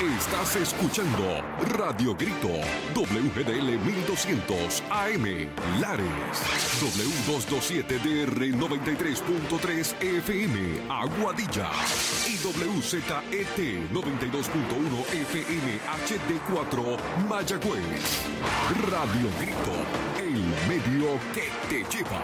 Estás escuchando Radio Grito, WGDL 1200 AM, Lares, W227DR 93.3 FM, Aguadilla, y WZET 92.1 FM HD4, Mayagüez. Radio Grito, el medio que te lleva.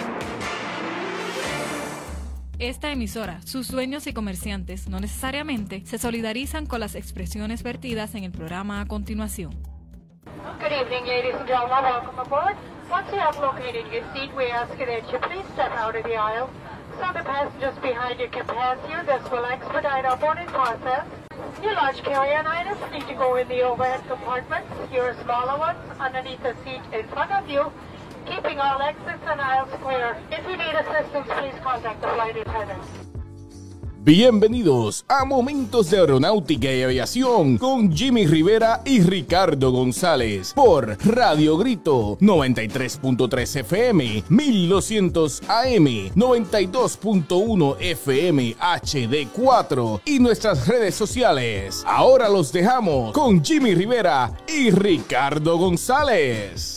Esta emisora, sus dueños y comerciantes no necesariamente se solidarizan con las expresiones vertidas en el programa a continuación. Good evening, ladies and gentlemen. Welcome aboard. Once you have located your seat, we ask you that you please step out of the aisle so the passengers behind you can pass you. This will expedite our boarding process. Your large carry-on items need to go in the overhead compartments. Your smaller ones underneath the seat in front of you, keeping all exits and aisles clear. If you need assistance, please contact the flight attendant. Bienvenidos a Momentos de Aeronáutica y Aviación con Jimmy Rivera y Ricardo González por Radio Grito 93.3 FM, 1200 AM, 92.1 FM HD4 y nuestras redes sociales. Ahora los dejamos con Jimmy Rivera y Ricardo González.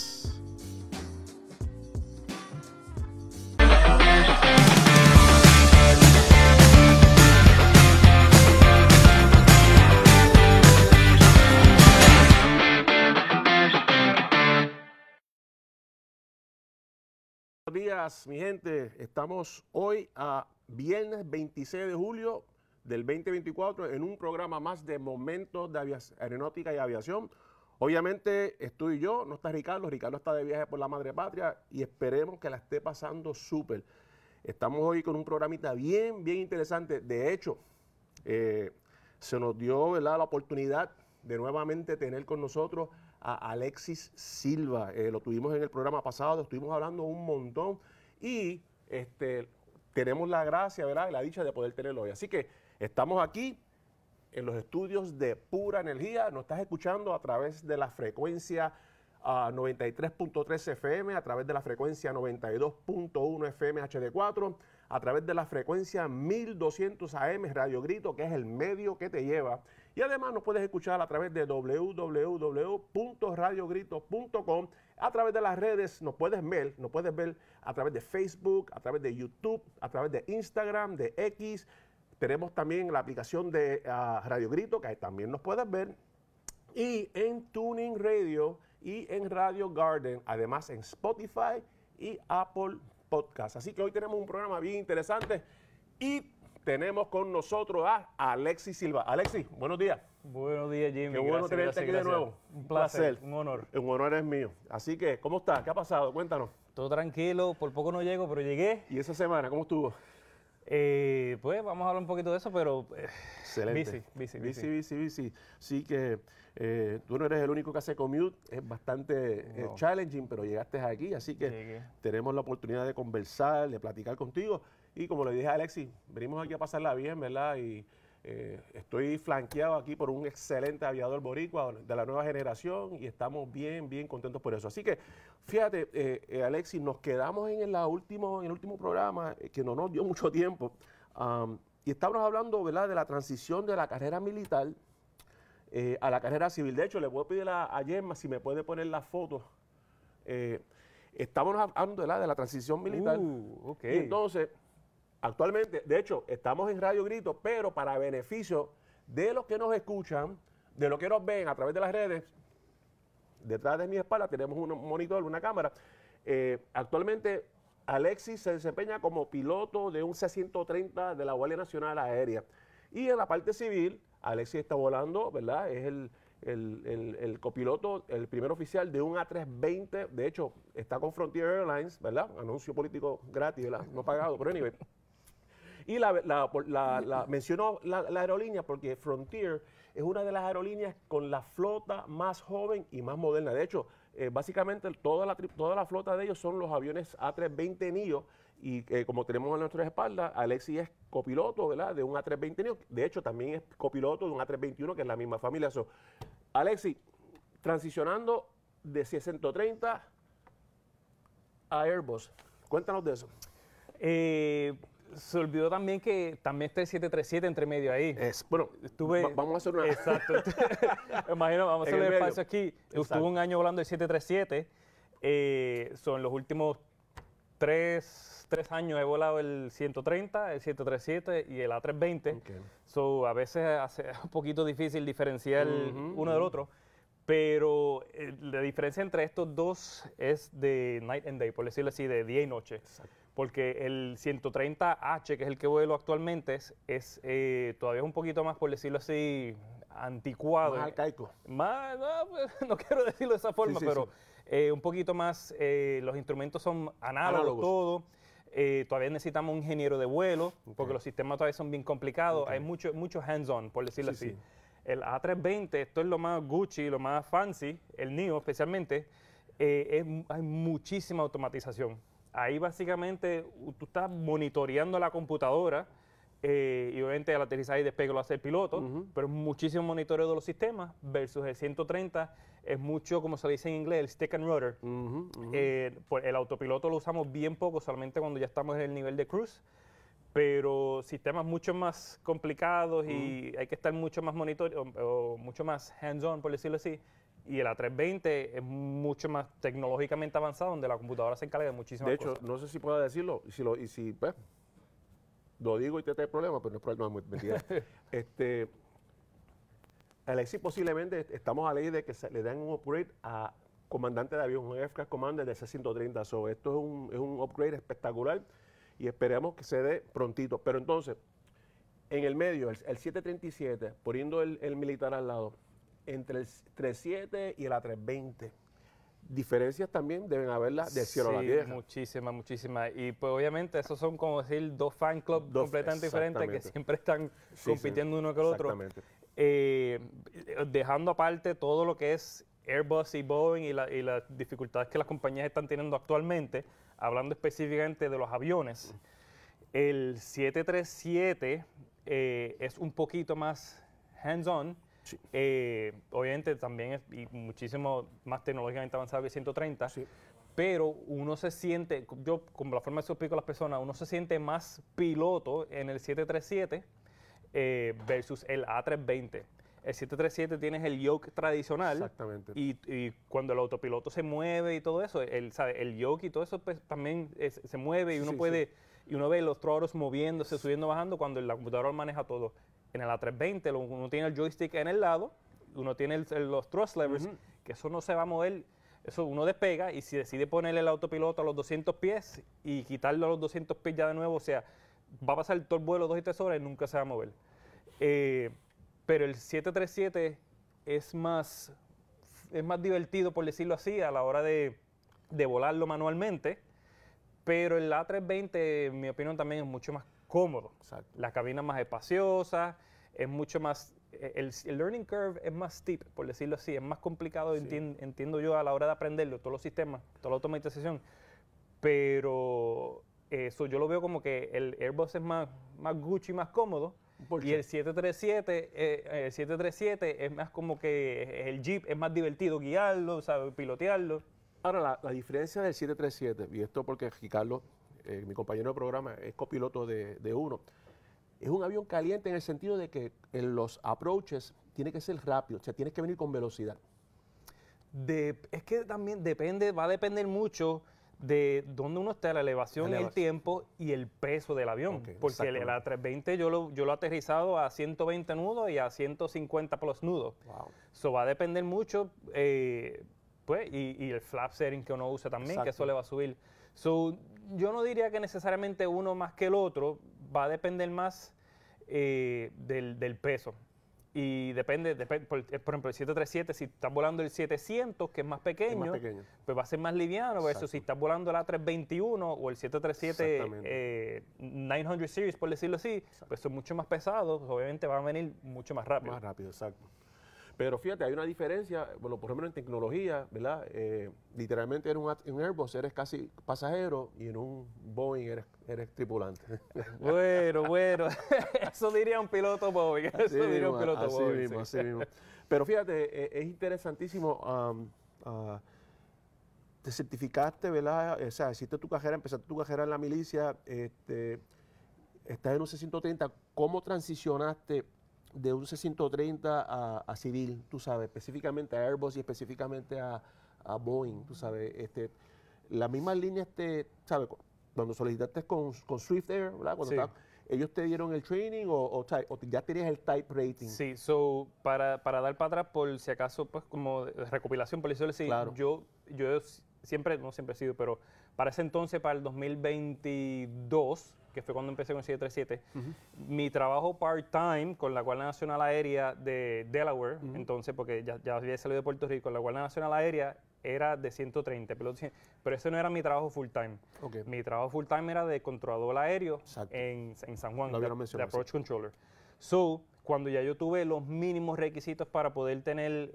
Buenos días, mi gente. Estamos hoy a viernes 26 de julio del 2024 en un programa más de Momentos de Aeronáutica y Aviación. Obviamente estoy yo, no está Ricardo. Ricardo está de viaje por la madre patria y esperemos que la esté pasando súper. Estamos hoy con un programita bien interesante. De hecho, se nos dio, ¿verdad?, la oportunidad de nuevamente tener con nosotros a Alexis Silva. Lo tuvimos en el programa pasado, estuvimos hablando un montón y tenemos la gracia, ¿verdad?, y la dicha de poder tenerlo hoy. Así que estamos aquí en los estudios de Pura Energía. Nos estás escuchando a través de la frecuencia 93.3 FM, a través de la frecuencia 92.1 FM HD4, a través de la frecuencia 1200 AM Radio Grito, que es el medio que te lleva. Y además nos puedes escuchar a través de www.radiogrito.com. A través de las redes nos puedes ver a través de Facebook, a través de YouTube, a través de Instagram, de X. Tenemos también la aplicación de Radio Grito, que también nos puedes ver. Y en Tuning Radio y en Radio Garden, además en Spotify y Apple Podcast. Así que hoy tenemos un programa bien interesante y tenemos con nosotros a Alexis Silva. Alexis, buenos días. Buenos días, Jimmy. Qué bueno tenerte aquí de nuevo. Un placer, un honor. Un honor es mío. Así que, ¿cómo estás? ¿Qué ha pasado? Cuéntanos. Todo tranquilo, por poco no llego, pero llegué. ¿Y esa semana cómo estuvo? Pues vamos a hablar un poquito de eso, pero excelente. Busy. Sí que tú no eres el único que hace commute, es bastante challenging, pero llegaste aquí, así que tenemos la oportunidad de conversar, de platicar contigo. Y como le dije a Alexis, venimos aquí a pasarla bien, ¿verdad? Y estoy flanqueado aquí por un excelente aviador boricua de la nueva generación y estamos bien contentos por eso. Así que, fíjate, Alexis, nos quedamos en el último programa, que no nos dio mucho tiempo, y estábamos hablando, ¿verdad?, de la transición de la carrera militar a la carrera civil. De hecho, le voy a pedir a Gemma si me puede poner la foto. Estamos hablando, ¿verdad?, de la transición militar. Okay. Y entonces, actualmente, de hecho, estamos en Radio Grito, pero para beneficio de los que nos escuchan, de los que nos ven a través de las redes, detrás de mi espalda tenemos un monitor, una cámara. Actualmente, Alexis se desempeña como piloto de un C-130 de la Guardia Nacional Aérea. Y en la parte civil, Alexis está volando, ¿verdad? Es el copiloto, el primer oficial de un A320. De hecho, está con Frontier Airlines, ¿verdad? Anuncio político gratis, ¿verdad? No pagado, pero anyway. Y mencionó la aerolínea porque Frontier es una de las aerolíneas con la flota más joven y más moderna. De hecho, básicamente toda la flota de ellos son los aviones A320 NEO. Y como tenemos a nuestras espaldas, Alexis es copiloto, ¿verdad?, de un A320 NEO. De hecho, también es copiloto de un A321, que es la misma familia. Alexis, transicionando de C-130 a Airbus. Cuéntanos de eso. Se olvidó también que también está el 737 entre medio ahí. Bueno, Estuve, vamos a hacer una... Exacto. Imagino, vamos a En hacer el el medio. espacio aquí. Exacto. Estuve un año volando el 737. Son los últimos tres años he volado el 130, el 737 y el A320. Ok. So, a veces hace un poquito difícil diferenciar uno del otro. Pero la diferencia entre estos dos es de night and day, por decirlo así, de día y noche. Exacto. Porque el 130H, que es el que vuelo actualmente, es todavía un poquito más, por decirlo así, anticuado. Más arcaico. Más, no, pues, no quiero decirlo de esa forma, Sí, pero un poquito más, los instrumentos son análogos. Todo. Todavía necesitamos un ingeniero de vuelo, porque los sistemas todavía son bien complicados. Hay mucho hands-on, por decirlo Sí, así. sí. El A320, esto es lo más Gucci, lo más fancy, el NEO especialmente, hay muchísima automatización. Ahí básicamente tú estás monitoreando la computadora y obviamente al aterrizaje y despegue lo hace el piloto, pero muchísimo monitoreo de los sistemas versus el 130 es mucho, como se dice en inglés, el stick and rudder. Pues el autopiloto lo usamos bien poco, solamente cuando ya estamos en el nivel de cruise, pero sistemas mucho más complicados y hay que estar mucho más o mucho más hands-on, por decirlo así. Y el A320 es mucho más tecnológicamente avanzado, donde la computadora se encarga de muchísimas De hecho, cosas. no sé si puedo decirlo, y si pues, lo digo y te trae problema, pero no es problema, no, mentira. Alexis, posiblemente estamos a ley de que le den un upgrade a comandante de avión, un Aircraft Commander de C-130. So, esto es un upgrade espectacular y esperemos que se dé prontito. Pero entonces, en el medio, el 737, poniendo el militar al lado, entre el 37 y el A320, diferencias también deben haberlas del cielo a la Sí, tierra. muchísimas. Y pues obviamente esos son como decir dos fan clubs completamente diferentes que exactamente. siempre están Sí, compitiendo uno con el otro. Exactamente. Dejando aparte todo lo que es Airbus y Boeing y las dificultades que las compañías están teniendo actualmente, hablando específicamente de los aviones, el 737 es un poquito más hands-on. Sí. Obviamente también es muchísimo más tecnológicamente avanzado que el 130, Sí. pero uno se siente, yo como la forma que se lo explico a las personas, uno se siente más piloto en el 737 versus el A320. El 737 tienes el yoke tradicional. Exactamente. Y cuando el autopiloto se mueve y todo eso, el yoke y todo eso pues, también se mueve y uno Sí, puede, y uno ve los throttles moviéndose, subiendo, bajando, cuando la computadora maneja todo. En el A320 uno tiene el joystick en el lado, uno tiene los thrust levers, que eso no se va a mover, eso uno despega y si decide ponerle el autopiloto a los 200 pies y quitarlo a los 200 pies ya de nuevo, o sea, va a pasar todo el vuelo 2 y 3 horas y nunca se va a mover. Pero el 737 es más divertido, por decirlo así, a la hora de volarlo manualmente, pero el A320, en mi opinión, también es mucho más cómodo. Exacto. La cabina es más espaciosa, es mucho más... El learning curve es más steep, por decirlo así, es más complicado, entiendo yo, a la hora de aprenderlo, todos los sistemas, toda la automatización, pero eso yo lo veo como que el Airbus es más Gucci, más cómodo, y el 737 es más como que el Jeep es más divertido guiarlo, ¿sabes? Pilotearlo. Ahora, la diferencia del 737, y esto porque Ricardo, mi compañero de programa, es copiloto de uno, es un avión caliente en el sentido de que en los approaches tiene que ser rápido, o sea, tienes que venir con velocidad. Es que también va a depender mucho de dónde uno esté, la elevación, el tiempo y el peso del avión. Ok, porque el A320 yo lo he aterrizado a 120 nudos y a 150 plus nudos. Wow. So va a depender mucho, pues, y el flap setting que uno usa también, Exacto. que eso le va a subir. So, yo no diría que necesariamente uno más que el otro, va a depender más del peso. Y depende, por ejemplo, el 737, si estás volando el 700, que es más pequeño, pues va a ser más liviano, versus si estás volando el A321 o el 737 900 Series, por decirlo así, pues son mucho más pesados, obviamente van a venir mucho más rápido. Más rápido, exacto. Pero fíjate, hay una diferencia, bueno, por ejemplo en tecnología, ¿verdad? Literalmente en un Airbus eres casi pasajero y en un Boeing eres tripulante. Bueno, eso diría un piloto Boeing, eso diría un piloto así Boeing. Mismo, Sí. así mismo. Pero fíjate, es interesantísimo, te certificaste, ¿verdad? O sea, hiciste tu carrera, empezaste tu carrera en la milicia, estás en un C-130, ¿cómo transicionaste de un C-130 a civil, tú sabes, específicamente a Airbus y específicamente a Boeing, tú sabes, las mismas líneas, ¿sabes? Cuando solicitaste con Swift Air, ¿verdad? Cuando ¿ellos te dieron el training o ya tenías el type rating? Sí, para dar para atrás, por si acaso, pues como recopilación, por decirlo así, Claro. yo siempre, no siempre he sido, pero para ese entonces, para el 2022, que fue cuando empecé con 737, mi trabajo part-time con la Guardia Nacional Aérea de Delaware, entonces, porque ya había salido de Puerto Rico, la Guardia Nacional Aérea era de 130, pero ese no era mi trabajo full-time. Okay. Mi trabajo full-time era de controlador aéreo en San Juan, de Approach Controller. Cuando ya yo tuve los mínimos requisitos para poder tener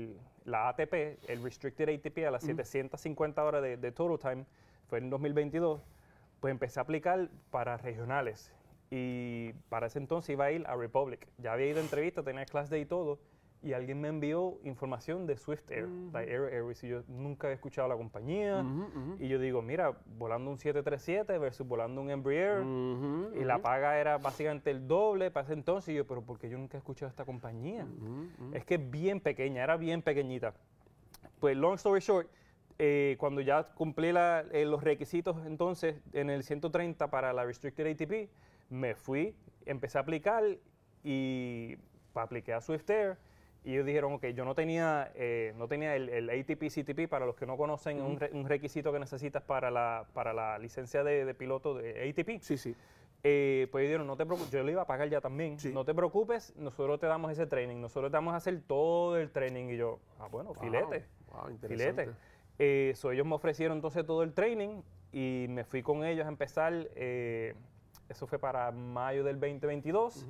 la ATP, el Restricted ATP, a las 750 horas de Total Time, fue en 2022, pues empecé a aplicar para regionales. Y para ese entonces iba a ir a Republic. Ya había ido a entrevista, tenía clase day y todo, y alguien me envió información de Swift Air, like Air Airways, y yo nunca había escuchado la compañía. Y yo digo, mira, volando un 737 versus volando un Embraer, y la paga era básicamente el doble para ese entonces. Y yo, pero ¿por qué yo nunca he escuchado esta compañía? Es que es bien pequeña, era bien pequeñita. Pues, long story short, cuando ya cumplí los requisitos entonces en el 130 para la Restricted ATP, me fui, empecé a aplicar y apliqué a Swift Air. Y ellos dijeron, ok, yo no tenía el ATP-CTP, para los que no conocen, un requisito que necesitas para la licencia de piloto de ATP. Sí, sí. Pues dijeron, no te preocupes, yo lo iba a pagar ya también, no te preocupes, nosotros te damos ese training, nosotros te vamos a hacer todo el training. Y yo, bueno, filete, interesante. Filete. Ellos me ofrecieron entonces todo el training y me fui con ellos a empezar, eso fue para mayo del 2022.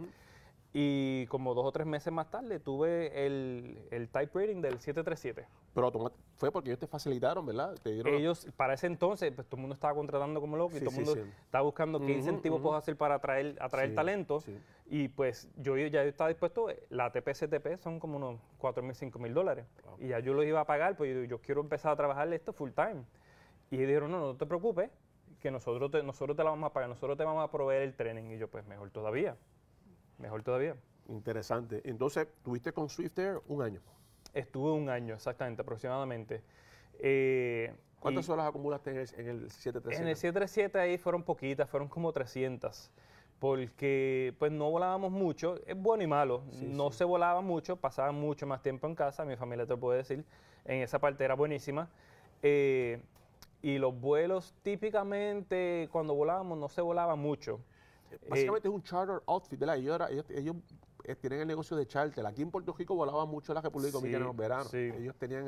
Y como 2 o 3 meses más tarde tuve el type rating del 737. Pero fue porque ellos te facilitaron, ¿verdad? Ellos, para ese entonces, pues todo el mundo estaba contratando como loco y todo el mundo estaba buscando qué incentivos puedo hacer para atraer talento. Y pues yo ya estaba dispuesto, la ATP-CTP son como unos $4,000, $5,000. Y ya yo los iba a pagar, pues yo quiero empezar a trabajar esto full time. Y ellos dijeron, no te preocupes, que nosotros te la vamos a pagar, nosotros te vamos a proveer el training. Y yo, pues mejor todavía. Mejor todavía. Interesante. Entonces, ¿tuviste con Swift Air un año? Estuve 1 año, exactamente, aproximadamente. ¿Cuántas horas acumulaste en el 737? En el 737 ahí fueron poquitas, fueron como 300. Porque pues no volábamos mucho, es bueno y malo. No se volaba mucho, pasaba mucho más tiempo en casa, mi familia te lo puede decir. En esa parte era buenísima. Y los vuelos típicamente cuando volábamos no se volaba mucho. Básicamente es un charter outfit, ¿verdad? Ellos tienen el negocio de charter. Aquí en Puerto Rico volaban mucho en la República Dominicana en los veranos. Ellos tenían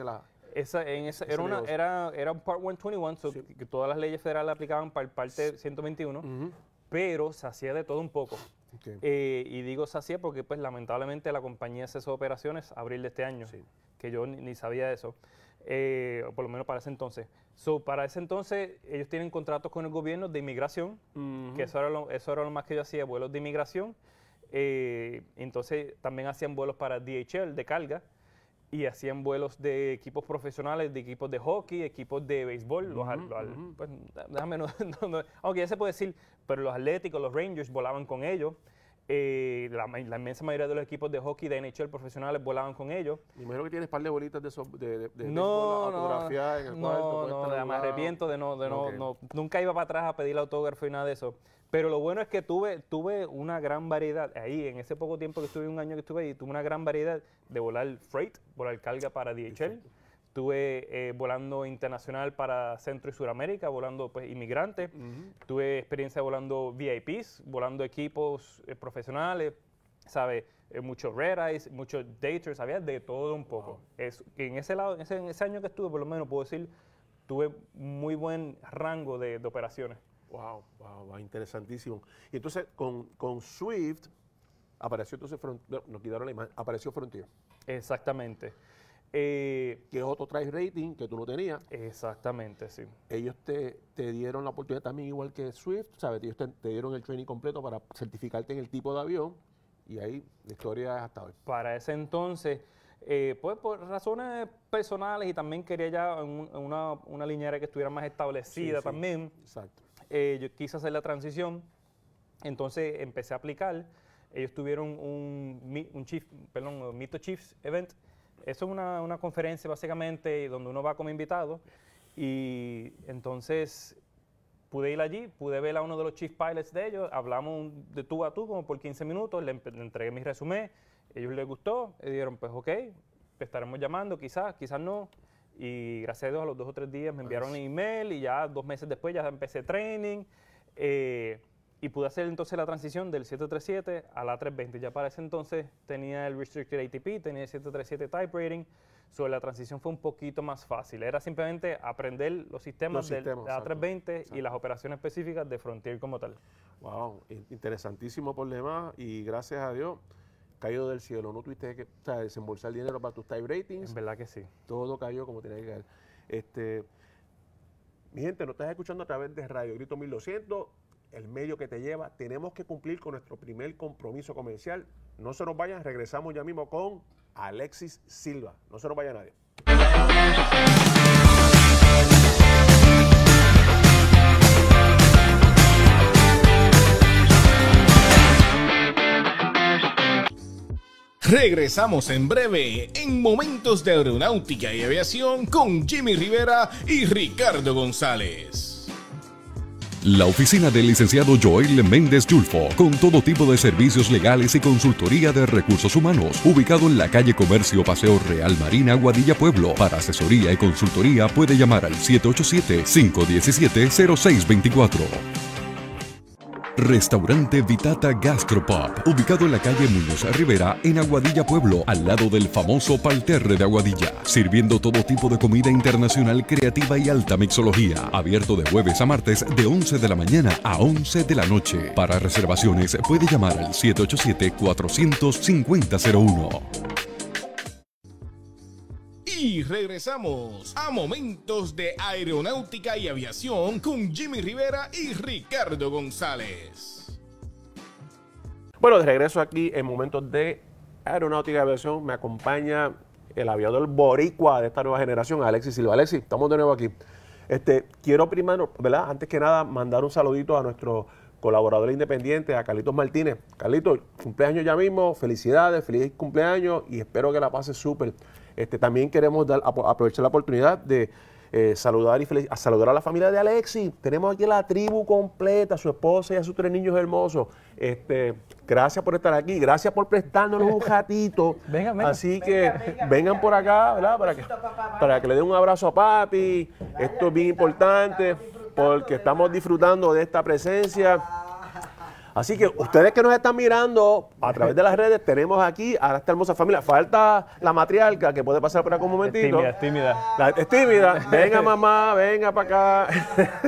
era un Part 121, que todas las leyes federales aplicaban para el Parte 121, pero se hacía de todo un poco. Y digo se hacía porque pues lamentablemente la compañía cesó operaciones abril de este año, que yo ni sabía eso. O por lo menos para ese entonces. Para ese entonces ellos tienen contratos con el gobierno de inmigración, que eso era lo más que yo hacía, vuelos de inmigración. Entonces también hacían vuelos para DHL de carga y hacían vuelos de equipos profesionales, de equipos de hockey, equipos de béisbol. Pues, déjame aunque ya se puede decir, pero los Atléticos, los Rangers volaban con ellos. La inmensa mayoría de los equipos de hockey de NHL profesionales volaban con ellos. Me imagino que tienes un par de bolitas de no, autografía en el cuarto. No, me arrepiento de nunca iba para atrás a pedir autógrafo y nada de eso. Pero lo bueno es que tuve una gran variedad ahí, en ese poco tiempo que estuve, 1 año que estuve ahí, tuve una gran variedad de volar freight, volar carga para DHL. Estuve volando internacional para Centro y Suramérica, volando pues inmigrantes. Tuve experiencia volando VIPs, volando equipos profesionales, ¿sabes? Muchos red eyes, muchos daters, había de todo un poco. En ese lado, en ese año que estuve, por lo menos puedo decir, tuve muy buen rango de operaciones. Wow, interesantísimo. Y entonces con Swift apareció apareció Frontier. Exactamente. Que es otro try rating que tú no tenías. Exactamente, sí. Ellos te dieron la oportunidad también, igual que Swift, ¿sabes? Ellos te dieron el training completo para certificarte en el tipo de avión y ahí la historia es hasta hoy. Para ese entonces, pues por razones personales y también quería ya una línea aérea que estuviera más establecida también. Exacto. Yo quise hacer la transición Entonces empecé a aplicar. Ellos tuvieron un Meet the Chiefs event. Eso es una conferencia básicamente donde uno va como invitado. Y entonces pude ir allí, pude ver a uno de los chief pilots de ellos, hablamos de tú a tú como por 15 minutos, le entregué mi resumen, ellos les gustó, y dijeron pues ok, te estaremos llamando, quizás no. Y gracias a Dios a los 2 o 3 días me enviaron un email y ya 2 meses después ya empecé training. Y pude hacer entonces la transición del 737 a la 320. Ya para ese entonces tenía el Restricted ATP, tenía el 737 Type Rating. La transición fue un poquito más fácil. Era simplemente aprender los sistemas de la 320 y las operaciones específicas de Frontier como tal. Wow, interesantísimo problema y gracias a Dios cayó del cielo. No tuviste que desembolsar dinero para tus Type Ratings. En verdad que sí. Todo cayó como tenía que caer. Mi gente, nos estás escuchando a través de Radio Grito 1200. El medio que te lleva, tenemos que cumplir con nuestro primer compromiso comercial. No se nos vayan, regresamos ya mismo con Alexis Silva. No se nos vaya nadie. Regresamos en breve en Momentos de Aeronáutica y Aviación con Jimmy Rivera y Ricardo González. La oficina del licenciado Joel Méndez Yulfo, con todo tipo de servicios legales y consultoría de recursos humanos, ubicado en la calle Comercio Paseo Real Marina, Aguadilla, Pueblo. Para asesoría y consultoría puede llamar al 787-517-0624. Restaurante Vitata Gastropub, ubicado en la calle Muñoz Rivera, en Aguadilla, Pueblo, al lado del famoso Parterre de Aguadilla, sirviendo todo tipo de comida internacional creativa y alta mixología, abierto de jueves a martes de 11 de la mañana a 11 de la noche. Para reservaciones puede llamar al 787-400-5001. Y regresamos a Momentos de Aeronáutica y Aviación con Jimmy Rivera y Ricardo González. Bueno, de regreso aquí en Momentos de Aeronáutica y Aviación me acompaña el aviador boricua de esta nueva generación, Alexis Silva. Alexis, estamos de nuevo aquí. Quiero primero, ¿verdad? Antes que nada, mandar un saludito a nuestro colaborador independiente, a Carlitos Martínez. Carlitos, cumpleaños ya mismo, felicidades, feliz cumpleaños y espero que la pases súper. También queremos aprovechar la oportunidad de saludar a la familia de Alexis. Tenemos aquí la tribu completa, su esposa y a sus 3 niños hermosos. Gracias por estar aquí, gracias por prestárnoslos un ratito. Vengan. Así que vengan por acá, ¿verdad? Para que le den un abrazo a papi. Esto es bien importante porque estamos disfrutando de esta presencia. Así que ustedes que nos están mirando a través de las redes, tenemos aquí a esta hermosa familia. Falta la matriarca que puede pasar por acá un momentito. Es tímida. Es tímida. Venga mamá, venga para acá.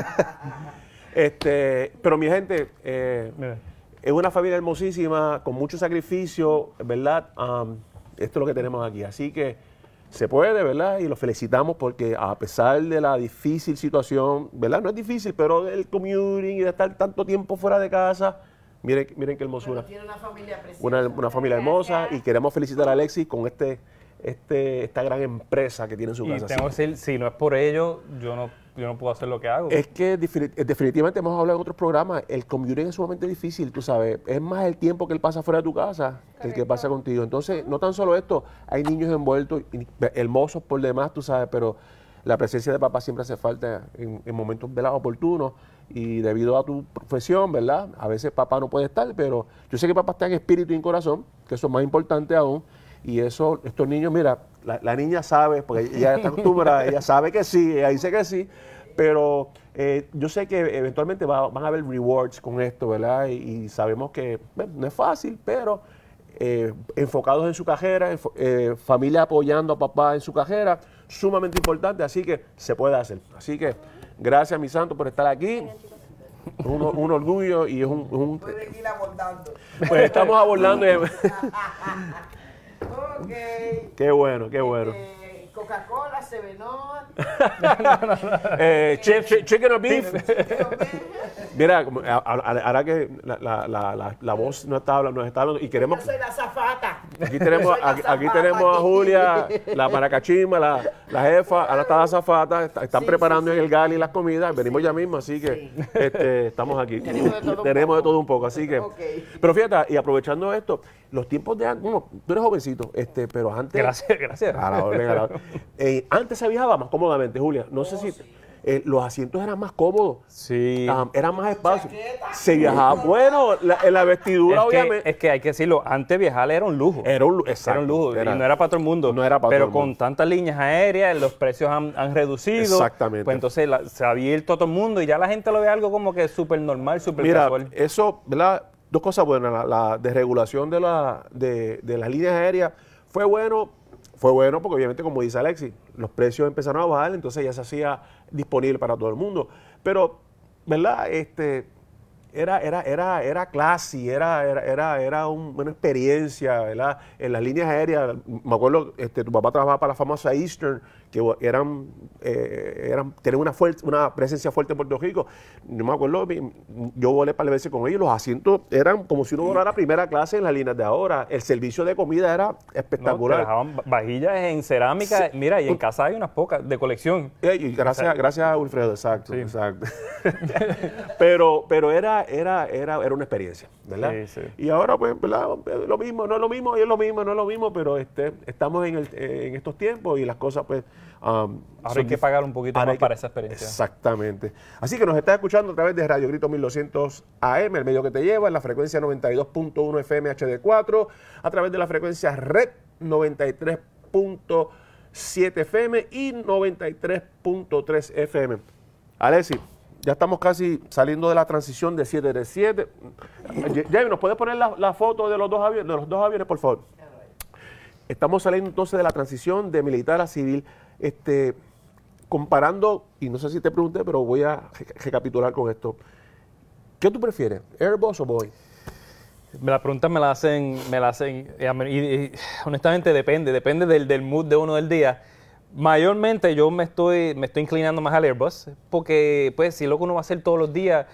Pero mi gente, es una familia hermosísima, con mucho sacrificio, ¿verdad? Esto es lo que tenemos aquí. Así que se puede, ¿verdad? Y los felicitamos porque a pesar de la difícil situación, ¿verdad? No es difícil, pero del commuting y de estar tanto tiempo fuera de casa, miren qué hermosura. Pero tiene una familia preciosa. Una familia hermosa y queremos felicitar a Alexis con esta gran empresa que tiene en su casa. Y tengo que decir, si no es por ello, yo no puedo hacer lo que hago. Es que definitivamente hemos hablado en otros programas, el commuting es sumamente difícil, tú sabes, es más el tiempo que él pasa fuera de tu casa que el que pasa contigo. Entonces, no tan solo esto, hay niños envueltos, hermosos por demás, tú sabes, pero la presencia de papá siempre hace falta en momentos oportunos y debido a tu profesión, ¿verdad? A veces papá no puede estar, pero yo sé que papá está en espíritu y en corazón, que eso es más importante aún. Y eso, estos niños, mira, la niña sabe, porque ella está acostumbrada, ella sabe que sí, ella dice que sí, pero yo sé que eventualmente van a haber rewards con esto, ¿verdad? Y sabemos que no es fácil, pero enfocados en su carrera, familia apoyando a papá en su carrera, sumamente importante, así que se puede hacer. Así que gracias, mi santo, por estar aquí. Un orgullo y es un Pueden ir abordando. pues estamos abordando. Ok. Qué bueno, qué bueno. Con Coca-Cola, Sevenón. Chicken or beef. Mira, ahora que la voz nos está hablando y queremos... Yo soy la zafata. Aquí tenemos a Julia, la maracachima, la jefa, ahora está la zafata, están preparando en el gali las comidas, venimos ya mismo, así que estamos aquí. Tenemos de todo un poco, así que... Okay. Pero fíjate, y aprovechando esto, los tiempos de antes, bueno, tú eres jovencito, pero antes... Gracias. A la orden, a la orden. Antes se viajaba más cómodamente, Julia, no sé si... los asientos eran más cómodos, Sí. Era más espacio. Se viajaba, bueno, en la vestidura, obviamente. Es que hay que decirlo, antes viajar era un lujo. Exacto, Era un lujo, y no era para todo el mundo. No era para pero todo el con tantas líneas aéreas, los precios han reducido. Exactamente. Pues entonces se ha abierto a todo el mundo y ya la gente lo ve algo como que súper normal, súper casual. Eso, ¿verdad? Dos cosas buenas. La desregulación de las líneas aéreas fue bueno porque obviamente, como dice Alexis, los precios empezaron a bajar, entonces ya se hacía disponible para todo el mundo. Pero, ¿verdad? Era classy, era una experiencia, ¿verdad? En las líneas aéreas, me acuerdo, tu papá trabajaba para la famosa Eastern, que tenían una presencia fuerte en Puerto Rico. No me acuerdo, yo volé para veces con ellos, los asientos eran como si uno volara primera clase en las líneas de ahora. El servicio de comida era espectacular. No, te dejaban vajillas en cerámica, Sí. Mira, y en casa hay unas pocas de colección. Y gracias a Wilfredo, exacto, Sí. exacto. pero era una experiencia, ¿verdad? Sí, sí. Y ahora, pues, ¿verdad? Lo mismo, no es lo mismo, es lo mismo, no es lo mismo, pero estamos en estos tiempos y las cosas, pues... Ahora hay que pagar un poquito más para esa experiencia. Exactamente. Así que nos estás escuchando a través de Radio Grito 1200 AM, el medio que te lleva, en la frecuencia 92.1 FM HD4, a través de la frecuencia Red 93.7 FM y 93.3 FM. Alexis, ya estamos casi saliendo de la transición de 737. Jamie, ¿nos puedes poner la foto de los dos aviones, por favor? Estamos saliendo entonces de la transición de militar a civil, comparando, y no sé si te pregunté, pero voy a recapitular con esto. ¿Qué tú prefieres, Airbus o Boeing? La pregunta me la hacen y honestamente depende del mood de uno del día. Mayormente yo me estoy inclinando más al Airbus, porque pues si lo que uno va a hacer todos los días,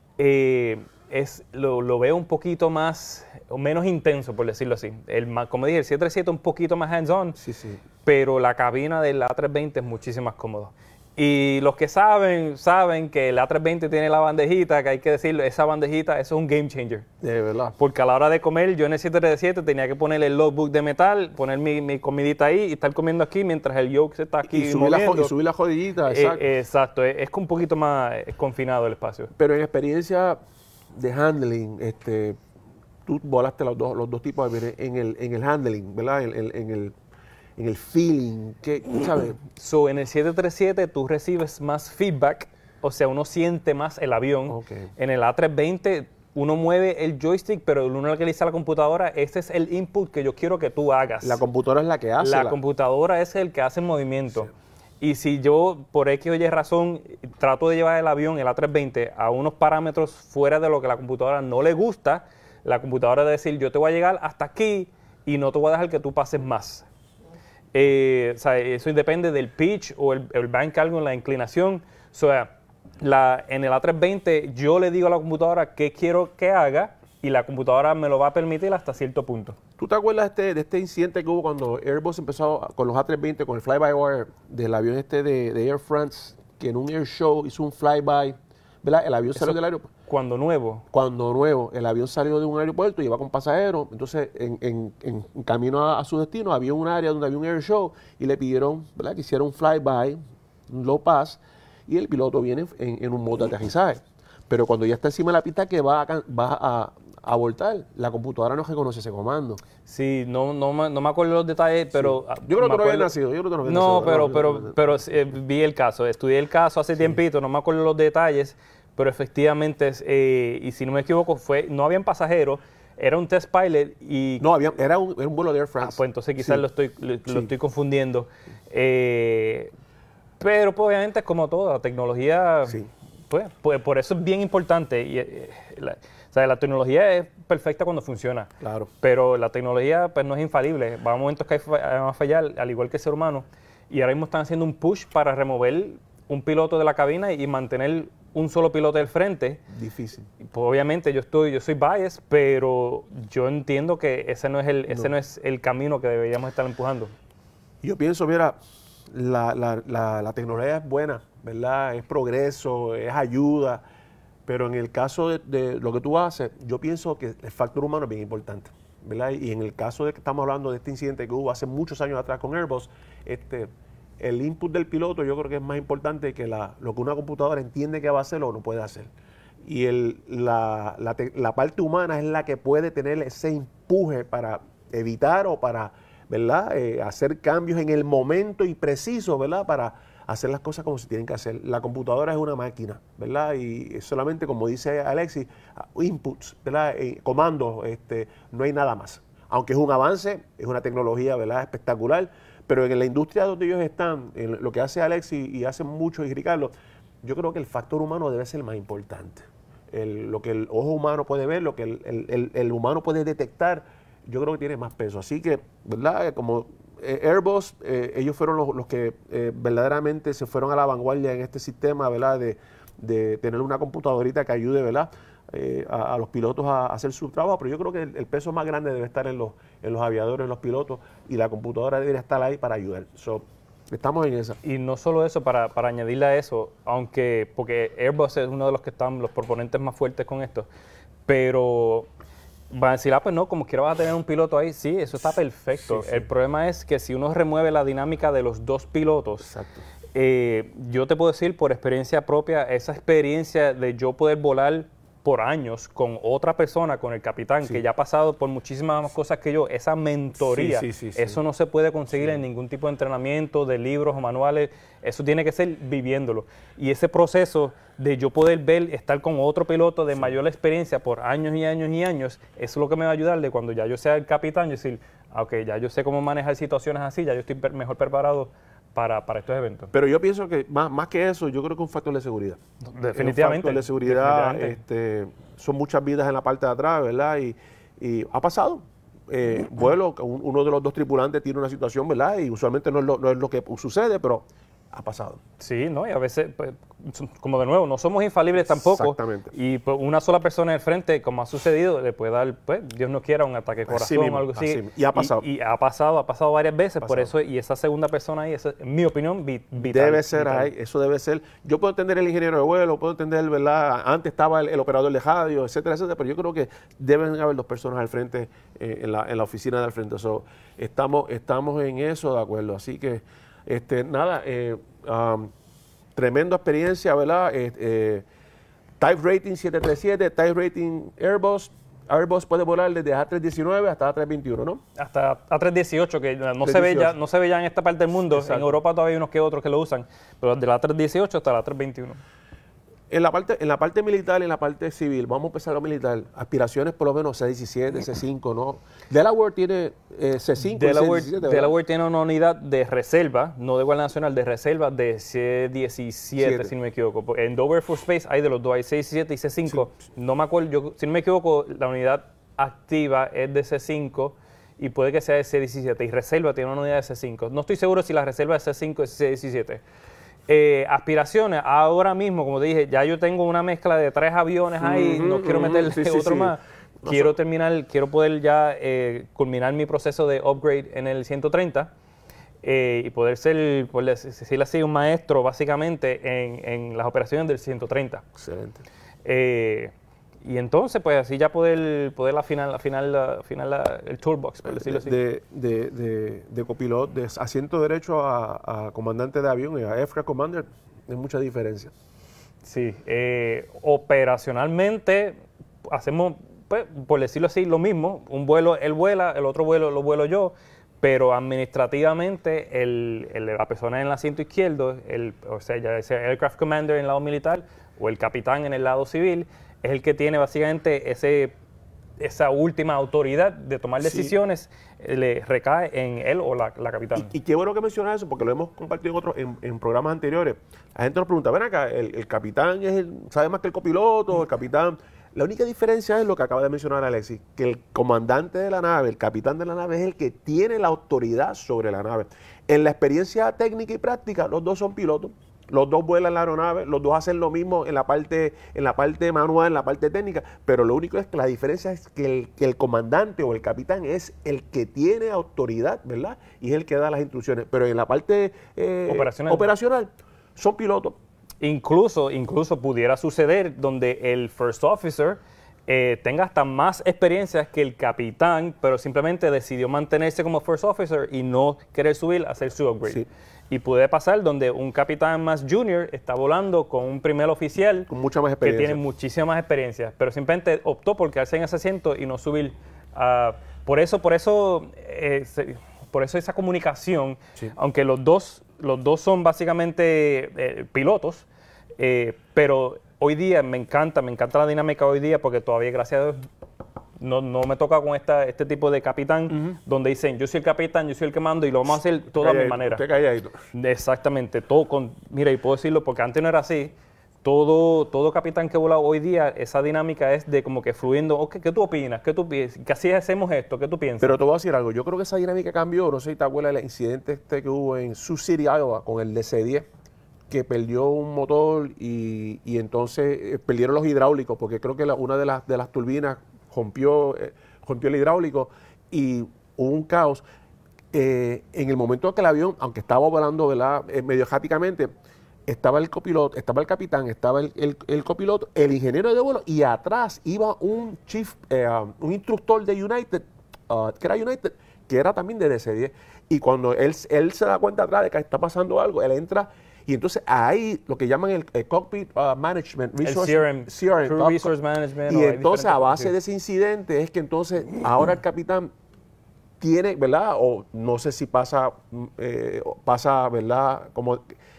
lo veo un poquito más o menos intenso, por decirlo así. Como dije, el 737 un poquito más hands-on, Sí. pero la cabina del A320 es muchísimo más cómoda. Y los que saben que el A320 tiene la bandejita, que hay que decirlo, esa bandejita, eso es un game changer. De verdad. Porque a la hora de comer, yo en el 737 tenía que poner el logbook de metal, poner mi comidita ahí y estar comiendo aquí mientras el yoke se está aquí Y subir la jodidita, exacto. Exacto, es un poquito más confinado el espacio. Pero en experiencia de handling, tú volaste los dos tipos de aviones en el handling, ¿verdad? En el feeling, que, ¿sabes? En el 737 tú recibes más feedback, o sea, uno siente más el avión. Okay. En el A320 uno mueve el joystick, pero uno le dice a la computadora, este es el input que yo quiero que tú hagas. La computadora es la que hace. La computadora es el que hace el movimiento. Sí. Y si yo, por X o Y razón, trato de llevar el avión, el A320, a unos parámetros fuera de lo que la computadora no le gusta, la computadora debe decir, yo te voy a llegar hasta aquí y no te voy a dejar que tú pases más. O sea, eso depende del pitch o el bank algo en la inclinación. O sea, en el A320 yo le digo a la computadora qué quiero que haga y la computadora me lo va a permitir hasta cierto punto. ¿Tú te acuerdas de este incidente que hubo cuando Airbus empezó con los A320, con el fly-by-wire del avión de Air France, que en un air show hizo un fly-by, ¿verdad? El avión salió del aeropuerto. Cuando nuevo, el avión salió de un aeropuerto, iba con pasajeros, entonces en camino a su destino había un área donde había un air show y le pidieron, ¿verdad?, que hiciera un fly-by, un low pass, y el piloto viene en un modo de aterrizaje. Pero cuando ya está encima de la pista que va a voltar, la computadora no reconoce ese comando. Sí, no me acuerdo los detalles, pero... Sí. Yo creo que no había nacido. Pero vi el caso, estudié el caso hace tiempito, no me acuerdo los detalles, pero efectivamente, y si no me equivoco, no habían pasajeros, era un test pilot y... No, era un vuelo de Air France. Pues entonces quizás lo estoy confundiendo. Pero pues, obviamente es como todo, la tecnología, pues por eso es bien importante. Y, la tecnología es perfecta cuando funciona. Claro. Pero la tecnología pues no es infalible. Va a momentos que va a fallar, al igual que el ser humano. y ahora mismo están haciendo un push para remover un piloto de la cabina y mantener un solo piloto del frente. Difícil. Pues obviamente yo soy biased, pero yo entiendo que ese no es el camino que deberíamos estar empujando. Yo pienso, mira, la tecnología es buena, ¿verdad? Es progreso, es ayuda, pero en el caso de lo que tú haces, yo pienso que el factor humano es bien importante, ¿verdad? Y en el caso de que estamos hablando de este incidente que hubo hace muchos años atrás con Airbus, el input del piloto yo creo que es más importante que lo que una computadora entiende que va a hacer o no puede hacer. Y la parte humana es la que puede tener ese empuje para evitar o para, ¿verdad? Hacer cambios en el momento y preciso, ¿verdad? Para hacer las cosas como se tienen que hacer. La computadora es una máquina, ¿verdad? Y solamente, como dice Alexis, inputs, ¿verdad? Comandos, no hay nada más. Aunque es un avance, es una tecnología, ¿verdad? Espectacular. Pero en la industria donde ellos están, en lo que hace Alexis y hace mucho y Ricardo, yo creo que el factor humano debe ser el más importante. Lo que el ojo humano puede ver, lo que el humano puede detectar, yo creo que tiene más peso. Así que, ¿verdad? Como Airbus, ellos fueron los que verdaderamente se fueron a la vanguardia en este sistema, ¿verdad? De tener una computadorita que ayude, ¿verdad? A los pilotos a hacer su trabajo, pero yo creo que el peso más grande debe estar en los aviadores, en los pilotos, y la computadora debería estar ahí para ayudar. Estamos en esa. Y no solo eso, para añadirle a eso, porque Airbus es uno de los que están los proponentes más fuertes con esto, pero van a decir, pues no, como quiera vas a tener un piloto ahí. Sí, eso está perfecto. Sí. El problema es que si uno remueve la dinámica de los dos pilotos, exacto. Yo te puedo decir por experiencia propia, esa experiencia de yo poder volar por años con otra persona, con el capitán, que ya ha pasado por muchísimas más cosas que yo, esa mentoría, eso no se puede conseguir en ningún tipo de entrenamiento, de libros o manuales, eso tiene que ser viviéndolo. Y ese proceso de yo poder estar con otro piloto de mayor experiencia por años y años y años, eso es lo que me va a ayudar de cuando ya yo sea el capitán, yo decir, ok, ya yo sé cómo manejar situaciones así, ya yo estoy mejor preparado para estos eventos. Pero yo pienso que más que eso, yo creo que es un factor de seguridad. Definitivamente. Un factor de seguridad, son muchas vidas en la parte de atrás, ¿verdad? Y ha pasado. Vuelo, uno de los dos tripulantes tiene una situación, ¿verdad? Y usualmente no es lo que sucede, pero ha pasado. Sí, ¿no? Y a veces, pues, como de nuevo, no somos infalibles tampoco. Exactamente. Y pues, una sola persona en el frente, como ha sucedido, le puede dar, pues, Dios no quiera, un ataque de corazón o algo así. Y ha pasado. Y ha pasado varias veces, por eso, y esa segunda persona ahí, esa, en mi opinión, vital. Debe ser ahí, eso debe ser. Yo puedo entender el ingeniero de vuelo, puedo entender, ¿verdad? Antes estaba el operador de radio, etcétera, etcétera, pero yo creo que deben haber dos personas al frente, en la oficina del frente. Estamos en eso, de acuerdo. Así que, nada, tremenda experiencia, ¿verdad? Type rating 737, type rating Airbus. Airbus puede volar desde A319 hasta A321, ¿no? Hasta A318, que no se ve ya en esta parte del mundo. Exacto. En Europa todavía hay unos que otros que lo usan, pero de la A318 hasta la A321. En la parte militar y en la parte civil, vamos a empezar lo militar, aspiraciones por lo menos C-17, C-5, ¿no? Delaware tiene C-5 Delaware, C-17, ¿verdad? Delaware tiene una unidad de reserva, no de Guardia Nacional, de reserva de C-17, si no me equivoco. En Dover Air Force Base hay de los dos, hay C-17 y C-5. Sí. No me acuerdo, si no me equivoco, la unidad activa es de C-5 y puede que sea de C-17. Y reserva tiene una unidad de C-5. No estoy seguro si la reserva es C-5 o C-17. Aspiraciones, ahora mismo, como te dije, ya yo tengo una mezcla de 3 aviones ahí, no quiero meterle otro más. Quiero poder ya culminar mi proceso de upgrade en el 130 y poder ser, por decirlo así, un maestro básicamente en las operaciones del 130. Excelente. Y entonces, pues así ya poder afinar el toolbox, por decirlo así. De copiloto, de asiento derecho a comandante de avión y a Aircraft Commander, hay mucha diferencia. Sí, operacionalmente hacemos, pues, por decirlo así, lo mismo. Un vuelo él vuela, el otro vuelo lo vuelo yo, pero administrativamente la persona en el asiento izquierdo, o sea, ya sea Aircraft Commander en el lado militar o el capitán en el lado civil, es el que tiene básicamente esa última autoridad de tomar decisiones, le recae en él o la capitana. Y qué bueno que mencionas eso, porque lo hemos compartido en programas anteriores. La gente nos pregunta, ven acá, el capitán sabe más que el copiloto, el capitán... La única diferencia es lo que acaba de mencionar Alexis, que el comandante de la nave, el capitán de la nave, es el que tiene la autoridad sobre la nave. En la experiencia técnica y práctica, los dos son pilotos, los dos vuelan la aeronave, los dos hacen lo mismo en la parte manual, en la parte técnica, pero lo único es que la diferencia es que el comandante o el capitán es el que tiene autoridad, ¿verdad? Y es el que da las instrucciones, pero en la parte operacional son pilotos. Incluso pudiera suceder donde el first officer tenga hasta más experiencias que el capitán, pero simplemente decidió mantenerse como first officer y no querer subir a hacer su upgrade. Sí. Y puede pasar donde un capitán más junior está volando con un primer oficial Con mucha más experiencia. que tiene muchísima más experiencia, pero simplemente optó por quedarse en ese asiento y no subir. Por eso esa comunicación, Sí. aunque los dos son básicamente pilotos, pero hoy día me encanta la dinámica hoy día porque todavía, gracias a Dios, no me toca con este tipo de capitán donde dicen, yo soy el capitán, yo soy el que mando y lo vamos a hacer todo a mi manera. Usted calladito. Exactamente, mira, y puedo decirlo porque antes no era así. Todo capitán que vola hoy día, esa dinámica es de como que fluyendo, okay, ¿qué tú opinas? ¿Qué tú piensas? ¿Que así hacemos esto? ¿Qué tú piensas? Pero te voy a decir algo, yo creo que esa dinámica cambió, no sé si te acuerdas del incidente que hubo en Sioux City, Iowa, con el DC-10, que perdió un motor y entonces perdieron los hidráulicos, porque creo que una de las turbinas rompió el hidráulico y hubo un caos. En el momento que el avión, aunque estaba volando, ¿verdad?, medio erráticamente, estaba el copiloto, estaba el capitán, estaba el copiloto, el ingeniero de vuelo y atrás iba un un instructor de United, que era United, que era también de DC-10. Y cuando él se da cuenta atrás de que está pasando algo, él entra y entonces ahí lo que llaman el Cockpit Management, CRM, Crew Resource Management. Y entonces a base de ese incidente es que entonces ahora el capitán tiene, ¿verdad? O no sé si pasa, ¿verdad? Como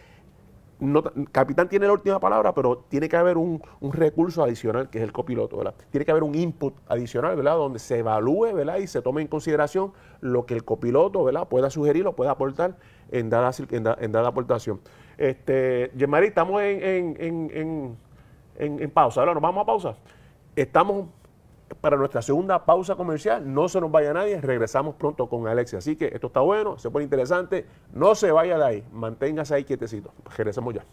capitán tiene la última palabra, pero tiene que haber un recurso adicional que es el copiloto, ¿verdad? Tiene que haber un input adicional, ¿verdad? Donde se evalúe, ¿verdad? Y se tome en consideración lo que el copiloto, ¿verdad?, pueda sugerir o pueda aportar en dada aportación. Yemari, estamos en pausa, ¿verdad? Nos vamos a pausa. Estamos para nuestra segunda pausa comercial. No se nos vaya nadie, regresamos pronto con Alexia. Así que esto está bueno, se pone interesante. No se vaya de ahí, manténgase ahí quietecito. Regresamos ya.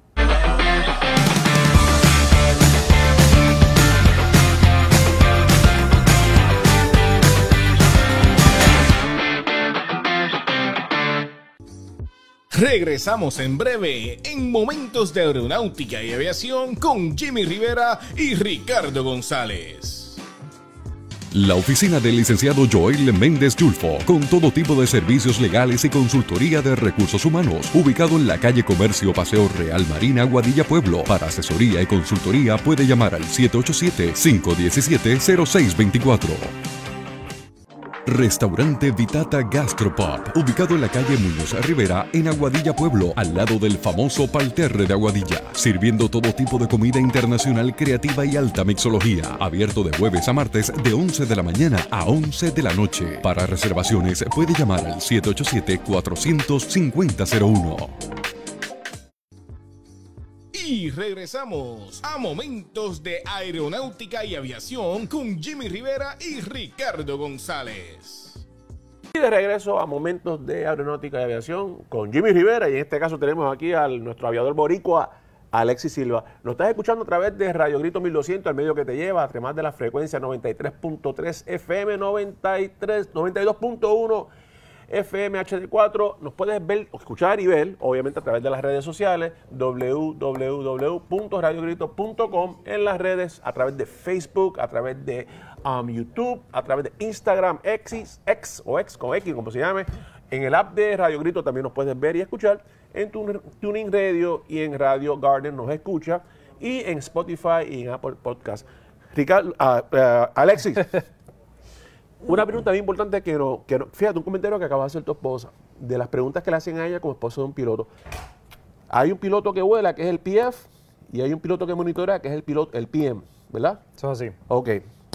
Regresamos en breve en Momentos de Aeronáutica y Aviación con Jimmy Rivera y Ricardo González. La oficina del licenciado Joel Méndez Yulfo, con todo tipo de servicios legales y consultoría de recursos humanos, ubicado en la calle Comercio Paseo Real Marina, Aguadilla, Pueblo. Para asesoría y consultoría puede llamar al 787-517-0624. Restaurante Vitata Gastropub, ubicado en la calle Muñoz Rivera, en Aguadilla, Pueblo, al lado del famoso Parterre de Aguadilla, sirviendo todo tipo de comida internacional creativa y alta mixología, abierto de jueves a martes de 11 de la mañana a 11 de la noche. Para reservaciones puede llamar al 787-450-01. Y regresamos a Momentos de Aeronáutica y Aviación con Jimmy Rivera y Ricardo González. Y de regreso a Momentos de Aeronáutica y Aviación con Jimmy Rivera, y en este caso tenemos aquí a nuestro aviador boricua, Alexis Silva. Nos estás escuchando a través de Radio Grito 1200, el medio que te lleva, además de la frecuencia 93.3 FM, 92.1 FM HD4. Nos puedes ver, escuchar y ver, obviamente a través de las redes sociales, www.radiogrito.com, en las redes, a través de Facebook, a través de YouTube, a través de Instagram, X con X, como se llame. En el app de Radio Grito también nos puedes ver y escuchar. En Tuning Radio y en Radio Garden nos escucha. Y en Spotify y en Apple Podcast. Ricardo, Alexis. Una pregunta bien importante fíjate, un comentario que acaba de hacer tu esposa, de las preguntas que le hacen a ella como esposo de un piloto. Hay un piloto que vuela, que es el PF, y hay un piloto que monitorea, que es el PM, ¿verdad? Eso es así. Ok.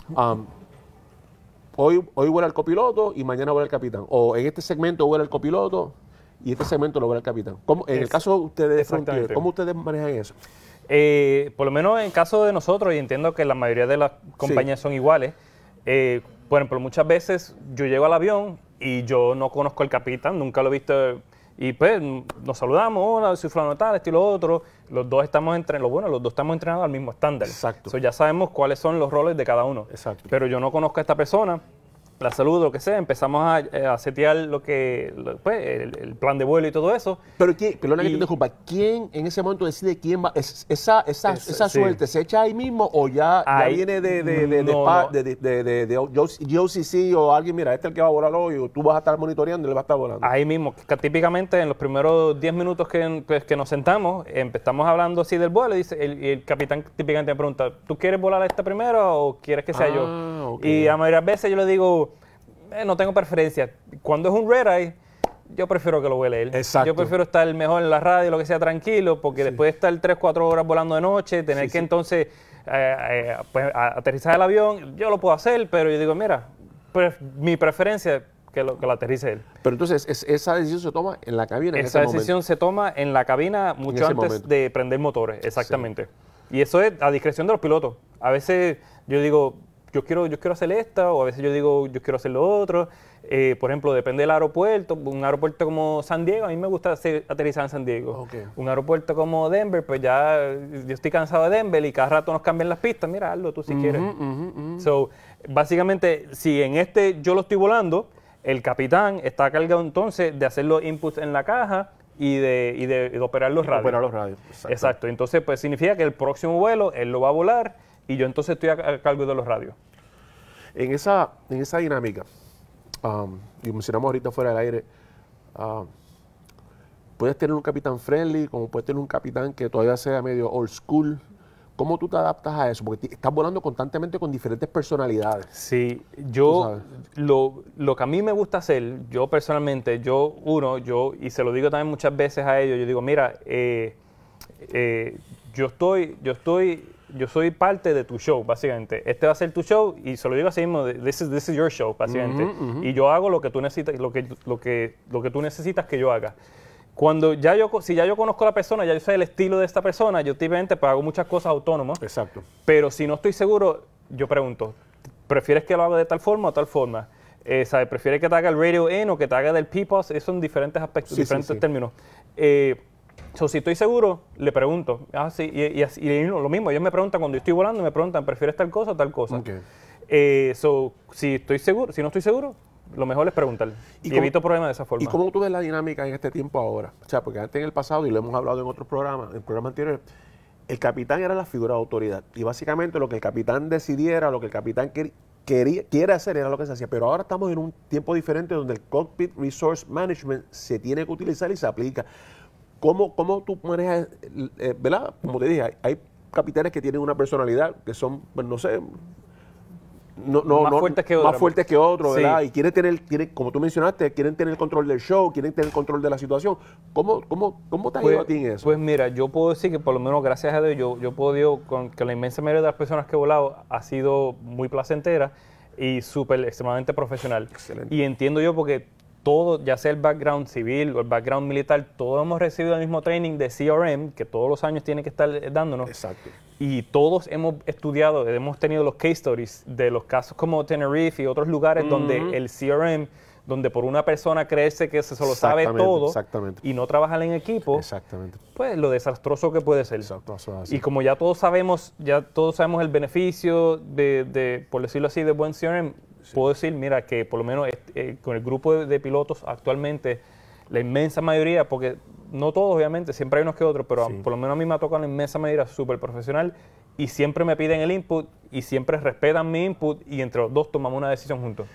Hoy vuela el copiloto y mañana vuela el capitán. O en este segmento vuela el copiloto y este segmento lo vuela el capitán. En el caso de ustedes de Frontier, ¿cómo ustedes manejan eso? Por lo menos en el caso de nosotros, y entiendo que la mayoría de las compañías son iguales, por ejemplo, muchas veces yo llego al avión y yo no conozco al capitán, nunca lo he visto, y pues nos saludamos, hola, soy fulano tal, esto y lo otro, los dos estamos entrenados al mismo estándar. Exacto. So, ya sabemos cuáles son los roles de cada uno. Exacto. Pero yo no conozco a esta persona, la saludo, lo que sea, empezamos a setear el plan de vuelo y todo eso. Pero perdona que te Y- interrumpa, ¿quién en ese momento decide quién va? Esa sí. suerte se echa ahí mismo o ya Ahí- viene de no. OCC o alguien, mira, este es el que va a volar hoy, o tú vas a estar monitoreando y él va a estar volando? Ahí mismo, que típicamente en los primeros 10 minutos que nos sentamos, empezamos hablando así del vuelo y el capitán típicamente me pregunta, ¿tú quieres volar esta primero o quieres que sea yo? Ok. Y a varias veces yo le digo, no tengo preferencia. Cuando es un red eye, yo prefiero que lo vuele él. Exacto. Yo prefiero estar mejor en la radio, lo que sea, tranquilo, porque después de estar 3, 4 horas volando de noche, tener que entonces aterrizar el avión, yo lo puedo hacer, pero yo digo, mira, mi preferencia es que lo aterrice él. Pero entonces, esa decisión se toma en la cabina en Esa ese decisión momento. se toma en la cabina mucho ese antes momento. de prender motores, exactamente. Y eso es a discreción de los pilotos. A veces yo digo, yo quiero hacer esta, o a veces yo digo, yo quiero hacer lo otro. Por ejemplo, depende del aeropuerto. Un aeropuerto como San Diego, a mí me gusta aterrizar en San Diego. Ok. Un aeropuerto como Denver, pues ya yo estoy cansado de Denver y cada rato nos cambian las pistas. Mira, hazlo tú si quieres. So, básicamente, si en este yo lo estoy volando, el capitán está cargado entonces de hacer los inputs en la caja y de operar los radios. Operar los radios. Exacto. Entonces, pues significa que el próximo vuelo él lo va a volar y yo entonces estoy a cargo de los radios. En esa dinámica, y mencionamos ahorita fuera del aire, puedes tener un capitán friendly, como puedes tener un capitán que todavía sea medio old school. ¿Cómo tú te adaptas a eso? Porque estás volando constantemente con diferentes personalidades. Sí, Tú yo, sabes. lo que a mí me gusta hacer, yo personalmente, y se lo digo también muchas veces a ellos, yo digo, mira, yo soy parte de tu show, básicamente. Este va a ser tu show y se lo digo así mismo, this is your show, básicamente. Y yo hago lo que tú necesitas, lo que tú necesitas que yo haga. Si ya yo conozco a la persona, ya yo sé el estilo de esta persona, yo típicamente pues, hago muchas cosas autónomas. Exacto. Pero si no estoy seguro, yo pregunto, ¿prefieres que lo haga de tal forma o tal forma? ¿Sabes? ¿Prefieres que te haga el radio in o que te haga del PPOS? Esos son diferentes aspectos, diferentes términos. Si estoy seguro, le pregunto. Y lo mismo, ellos me preguntan cuando yo estoy volando, me preguntan, ¿prefieres tal cosa o tal cosa? Ok. Si no estoy seguro, lo mejor es preguntar. Y evito problemas de esa forma. ¿Y cómo tú ves la dinámica en este tiempo ahora? O sea, porque antes en el pasado, y lo hemos hablado en otros programas, en programas anteriores, el capitán era la figura de autoridad. Y básicamente lo que el capitán decidiera, lo que el capitán quiere hacer era lo que se hacía. Pero ahora estamos en un tiempo diferente donde el Cockpit Resource Management se tiene que utilizar y se aplica. ¿Cómo tú manejas, verdad? Como te dije, hay capitanes que tienen una personalidad que son, pues, no sé, Más fuertes que más otros. fuertes que otros, ¿verdad? Sí. Y quieren, como tú mencionaste, quieren tener el control del show, quieren tener el control de la situación. ¿Cómo te ha ido a ti en eso? Pues mira, yo puedo decir que por lo menos gracias a Dios, yo he podido, que la inmensa mayoría de las personas que he volado ha sido muy placentera y extremadamente profesional. Excelente. Y entiendo yo porque todo, ya sea el background civil o el background militar, todos hemos recibido el mismo training de CRM, que todos los años tiene que estar dándonos. Exacto. Y todos hemos estudiado, hemos tenido los case stories de los casos como Tenerife y otros lugares donde el CRM, donde por una persona creerse que se lo sabe todo exactamente. y no trabajar en equipo, Exactamente. pues lo desastroso que puede ser. Exacto, eso es así. Y como ya todos sabemos el beneficio de por decirlo así, de buen CRM, puedo decir, mira, que por lo menos con el grupo de pilotos actualmente, la inmensa mayoría, porque no todos obviamente, siempre hay unos que otros, pero por lo menos a mí me ha tocado la inmensa mayoría súper profesional y siempre me piden el input y siempre respetan mi input y entre los dos tomamos una decisión juntos.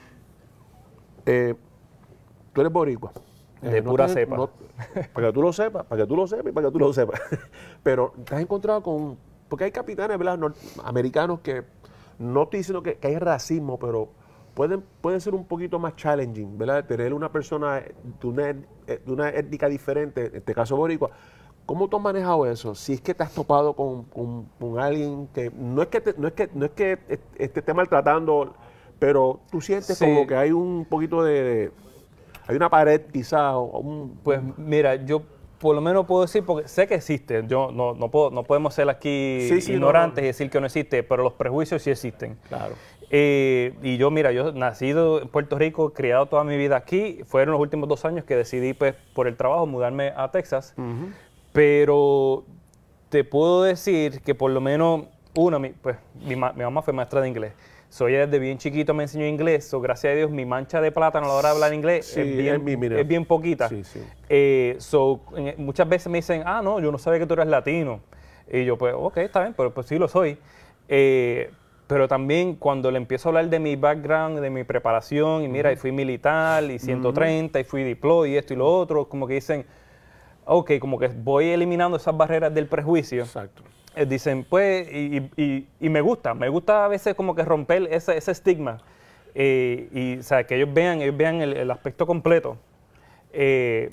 Tú eres boricua. De pura cepa. Para que tú lo sepas, para que tú lo sepas y para que tú lo sepas. Pero te has encontrado con... Porque hay capitanes, ¿verdad? Americanos que... No estoy diciendo que hay racismo, pero pueden ser un poquito más challenging, ¿verdad? Tener una persona de una étnica diferente, en este caso boricua. ¿Cómo tú has manejado eso? Si es que te has topado con alguien que... No es que te esté maltratando, pero tú sientes Sí. como que hay un poquito hay una pared quizás. Pues mira, yo por lo menos puedo decir, porque sé que existe, yo no podemos ser aquí ignorantes y decir que no existe, pero los prejuicios sí existen. Claro. Y yo, mira, yo nacido en Puerto Rico, criado toda mi vida aquí, fueron los últimos 2 años que decidí, pues, por el trabajo, mudarme a Texas, pero te puedo decir que por lo menos, mi mamá fue maestra de inglés. Ella desde bien chiquito me enseñó inglés, gracias a Dios mi mancha de plátano a la hora de hablar inglés es bien poquita. Sí, sí. Muchas veces me dicen, no, yo no sabía que tú eras latino. Y yo, pues, ok, está bien, pero pues sí lo soy. Pero también cuando le empiezo a hablar de mi background, de mi preparación, y mira, y fui militar, y 130, y fui deploy, y esto y lo otro, como que dicen, ok, como que voy eliminando esas barreras del prejuicio. Exacto. Dicen, pues, y me gusta a veces como que romper ese estigma, y o sea, que ellos vean el aspecto completo. Y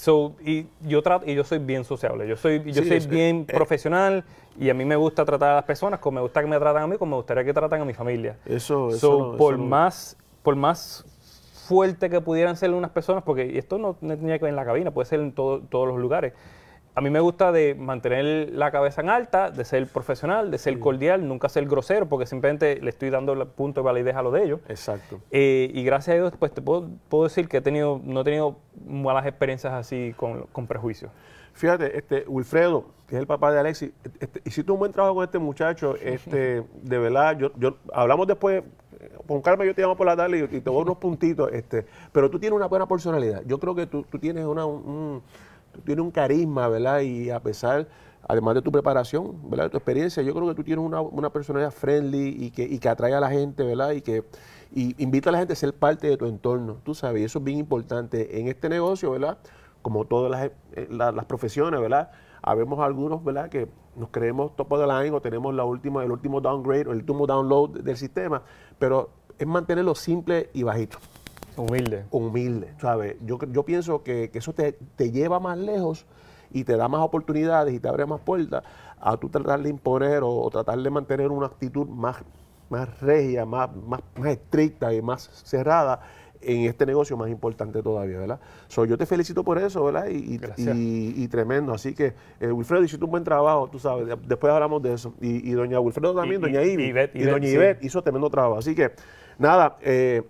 yo soy bien sociable, yo soy bien profesional, y a mí me gusta tratar a las personas como me gusta que me tratan a mí, como me gustaría que tratan a mi familia. Por más fuerte que pudieran ser unas personas, porque esto no tenía que ver en la cabina, puede ser en todos los lugares. A mí me gusta de mantener la cabeza en alta, de ser profesional, de ser cordial, nunca ser grosero, porque simplemente le estoy dando el punto de validez a lo de ellos. Exacto. Y gracias a Dios, pues te puedo decir que no he tenido malas experiencias así con prejuicios. Fíjate, Wilfredo, que es el papá de Alexis, hiciste un buen trabajo con este muchacho, de verdad, hablamos después, con calma yo te llamo por la tarde y te doy unos puntitos, pero tú tienes una buena personalidad. Yo creo que tú tienes tú tienes un carisma, ¿verdad? Y a pesar, además de tu preparación, ¿verdad? De tu experiencia, yo creo que tú tienes una personalidad friendly y que atrae a la gente, ¿verdad? Y invita a la gente a ser parte de tu entorno, tú sabes, y eso es bien importante en este negocio, ¿verdad? Como todas las profesiones, ¿verdad? Habemos algunos, ¿verdad? Que nos creemos top of the line o tenemos el último downgrade o el último download del sistema, pero es mantenerlo simple y bajito. Humilde, ¿sabes? Yo pienso que eso te lleva más lejos y te da más oportunidades y te abre más puertas a tú tratar de imponer o tratar de mantener una actitud más regia, más estricta y más cerrada en este negocio más importante todavía, ¿verdad? Yo te felicito por eso, ¿verdad? Y tremendo. Así que, Wilfredo, hiciste un buen trabajo, tú sabes. Después hablamos de eso. Y doña Wilfredo también, doña Ivy. Y doña Ivette hizo tremendo trabajo. Así que, nada,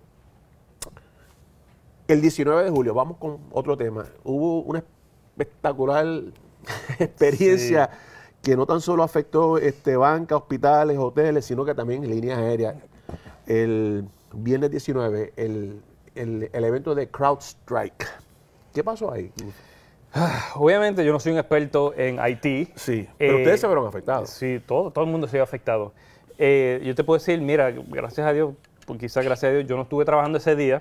el 19 de julio, vamos con otro tema. Hubo una espectacular experiencia que no tan solo afectó bancas, hospitales, hoteles, sino que también líneas aéreas. El viernes 19, el evento de CrowdStrike. ¿Qué pasó ahí? Obviamente yo no soy un experto en IT. Sí, pero ustedes se vieron afectados. Sí, todo el mundo se vio afectado. Yo te puedo decir, mira, gracias a Dios, porque quizás gracias a Dios, yo no estuve trabajando ese día.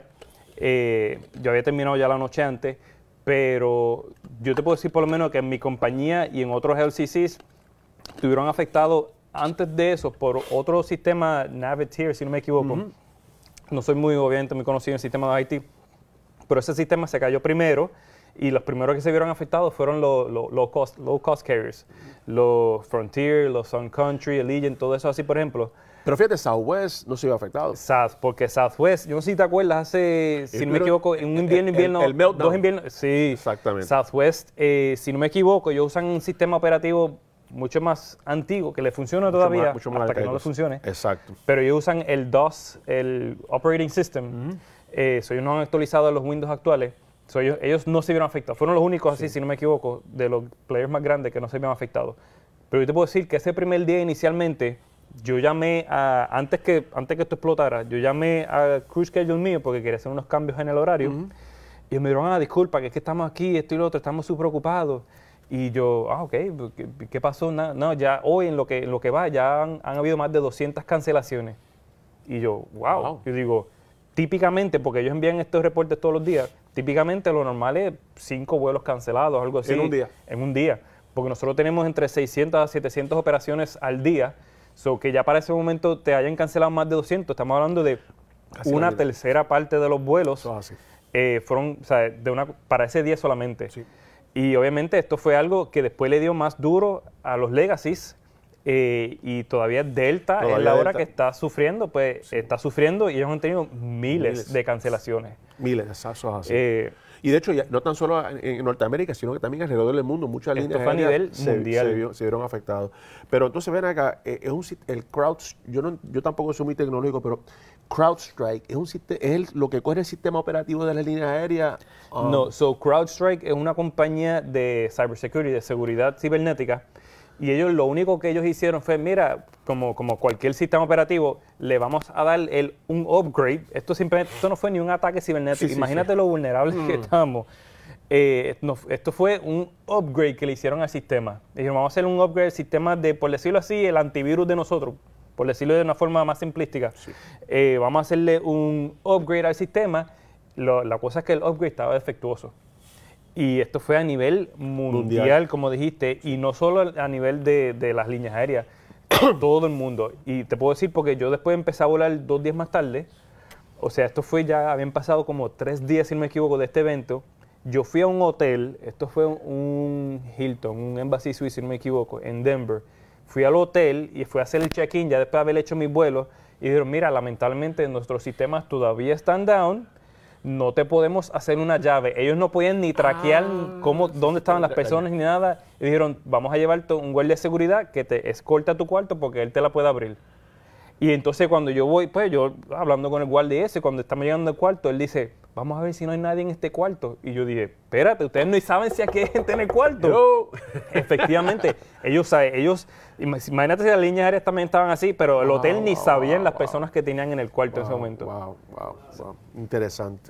Yo había terminado ya la noche antes, pero yo te puedo decir por lo menos que en mi compañía y en otros LCCs estuvieron afectados antes de eso por otro sistema, Navitier, si no me equivoco. No soy obviamente muy conocido en el sistema de IT, pero ese sistema se cayó primero y los primeros que se vieron afectados fueron los low cost carriers, los Frontier, los Sun Country, Allegiant, todo eso así, por ejemplo. Pero fíjate, Southwest no se vio afectado. Porque Southwest, yo no sé si te acuerdas, si no me equivoco, en un invierno, el meltdown. 2 inviernos. Sí, exactamente. Southwest, si no me equivoco, ellos usan un sistema operativo mucho más antiguo, que le funciona todavía, mucho más hasta que no le funcione. Exacto. Pero ellos usan el DOS, el Operating System. Ellos no han actualizado los Windows actuales. Ellos no se vieron afectados. Fueron los únicos, así, si no me equivoco, de los players más grandes que no se vieron afectados. Pero yo te puedo decir que ese primer día inicialmente, yo llamé antes que esto explotara, yo llamé a Crew Schedule mío porque quería hacer unos cambios en el horario. Y me dijeron, disculpa, que es que estamos aquí, esto y lo otro, estamos súper preocupados. Y yo, ok, ¿qué pasó? No, ya hoy en lo que va, ya han habido más de 200 cancelaciones. Y yo, wow. Yo digo, típicamente, porque ellos envían estos reportes todos los días, típicamente lo normal es 5 vuelos cancelados, algo así. En un día. En un día. Porque nosotros tenemos entre 600 a 700 operaciones al día. Que ya para ese momento te hayan cancelado más de 200. Estamos hablando de casi una tercera parte de los vuelos. Fueron, para ese día solamente. Sí. Y obviamente esto fue algo que después le dio más duro a los legacies, y todavía Delta es la hora que está sufriendo, pues está sufriendo y ellos han tenido miles de cancelaciones. Miles, eso es así. Y de hecho, ya, no tan solo en Norteamérica, sino que también alrededor del mundo, muchas líneas fue a nivel mundial. Se vieron afectados. Pero entonces, ven acá, el yo tampoco soy muy tecnológico, pero CrowdStrike es lo que corre el sistema operativo de las líneas aéreas. No, CrowdStrike es una compañía de cybersecurity, de seguridad cibernética, y ellos lo único que ellos hicieron fue, mira, como cualquier sistema operativo, le vamos a dar un upgrade. Esto no fue ni un ataque cibernético. Imagínate lo vulnerables que estamos. Esto fue un upgrade que le hicieron al sistema. Dijeron, vamos a hacer un upgrade al sistema de, por decirlo así, el antivirus de nosotros, por decirlo de una forma más simplística. Vamos a hacerle un upgrade al sistema. La cosa es que el upgrade estaba defectuoso. Y esto fue a nivel mundial, como dijiste, y no solo a nivel de las líneas aéreas, todo el mundo. Y te puedo decir porque yo después empecé a volar 2 días más tarde, o sea, habían pasado como 3 días, si no me equivoco, de este evento. Yo fui a un hotel, esto fue un Hilton, un Embassy Suite, si no me equivoco, en Denver. Fui al hotel y fui a hacer el check-in ya después de haber hecho mis vuelos, y dijeron, mira, lamentablemente nuestros sistemas todavía están down, no te podemos hacer una llave. Ellos no podían ni traquear dónde estaban las personas ni nada. Y dijeron, vamos a llevarte un guardia de seguridad que te escolta a tu cuarto porque él te la puede abrir. Y entonces cuando yo voy, pues yo hablando con el guardia ese, cuando estamos llegando al cuarto, él dice, vamos a ver si no hay nadie en este cuarto. Y yo dije, espérate, ustedes no saben si aquí hay gente en el cuarto. Efectivamente, ellos, imagínate si las líneas aéreas también estaban así, pero el hotel ni sabían las personas que tenían en el cuarto en ese momento. Wow. Interesante,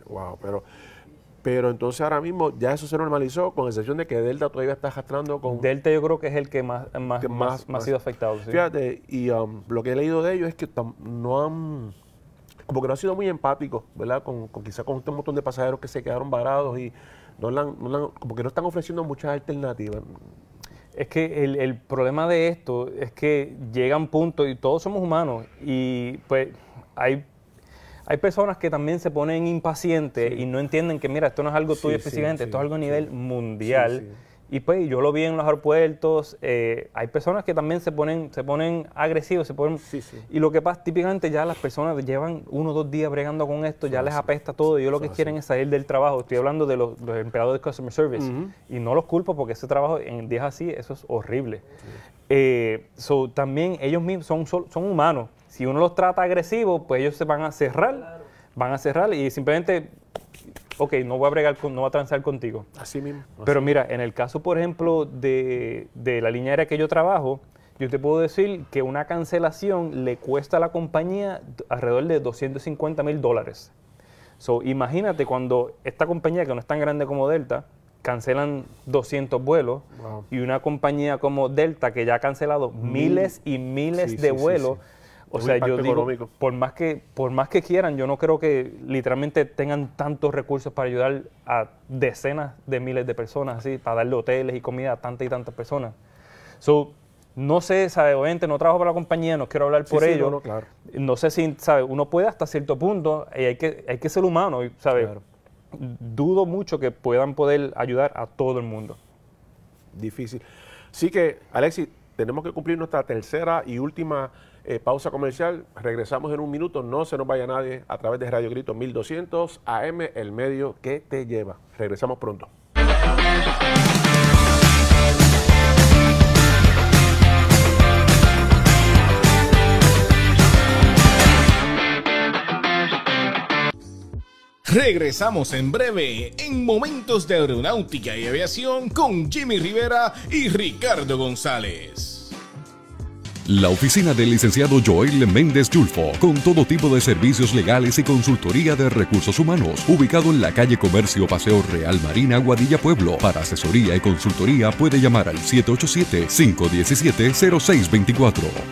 Pero entonces ahora mismo ya eso se normalizó, con excepción de que Delta todavía está arrastrando con... Delta yo creo que es el que más ha sido afectado. Sí. Fíjate, y lo que he leído de ellos es que no han sido muy empáticos, ¿verdad? Quizá con un montón de pasajeros que se quedaron varados y como que no están ofreciendo muchas alternativas. Es que el problema de esto es que llegan puntos, y todos somos humanos, y pues hay personas que también se ponen impacientes y no entienden que, mira, esto no es algo tuyo específicamente, esto es algo a nivel mundial. Y pues yo lo vi en los aeropuertos, hay personas que también se ponen agresivos, y lo que pasa, típicamente ya las personas llevan 1 o 2 días bregando con esto, ya les apesta todo, y ellos lo que quieren es salir del trabajo. Estoy hablando de los empleados de Customer Service, y no los culpo porque ese trabajo en días así, eso es horrible. También ellos mismos son humanos. Si uno los trata agresivos, pues ellos se van a cerrar y simplemente, ok, no voy a transar contigo. Así mismo. Pero mira, en el caso, por ejemplo, de la línea aérea que yo trabajo, yo te puedo decir que una cancelación le cuesta a la compañía alrededor de $250,000. Imagínate cuando esta compañía, que no es tan grande como Delta, cancelan 200 vuelos, y una compañía como Delta, que ya ha cancelado miles y miles de vuelos. O sea, yo digo, por más que quieran, yo no creo que literalmente tengan tantos recursos para ayudar a decenas de miles de personas, así, para darle hoteles y comida a tantas y tantas personas. No sé, ¿sabe? Obviamente no trabajo para la compañía, no quiero hablar por ello. Claro. No sé si, ¿sabe? Uno puede hasta cierto punto, y hay que ser humano, ¿sabe? Claro. Dudo mucho que puedan poder ayudar a todo el mundo. Difícil. Así que, Alexis, tenemos que cumplir nuestra tercera y última pausa comercial. Regresamos en un minuto. No se nos vaya nadie a través de Radio Grito 1200 AM, el medio que te lleva. Regresamos pronto. Regresamos en breve en Momentos de Aeronáutica y Aviación con Jimmy Rivera y Ricardo González. La oficina del licenciado Joel Méndez Yulfo, con todo tipo de servicios legales y consultoría de recursos humanos, ubicado en la calle Comercio Paseo Real Marina, Aguadilla Pueblo. Para asesoría y consultoría puede llamar al 787-517-0624.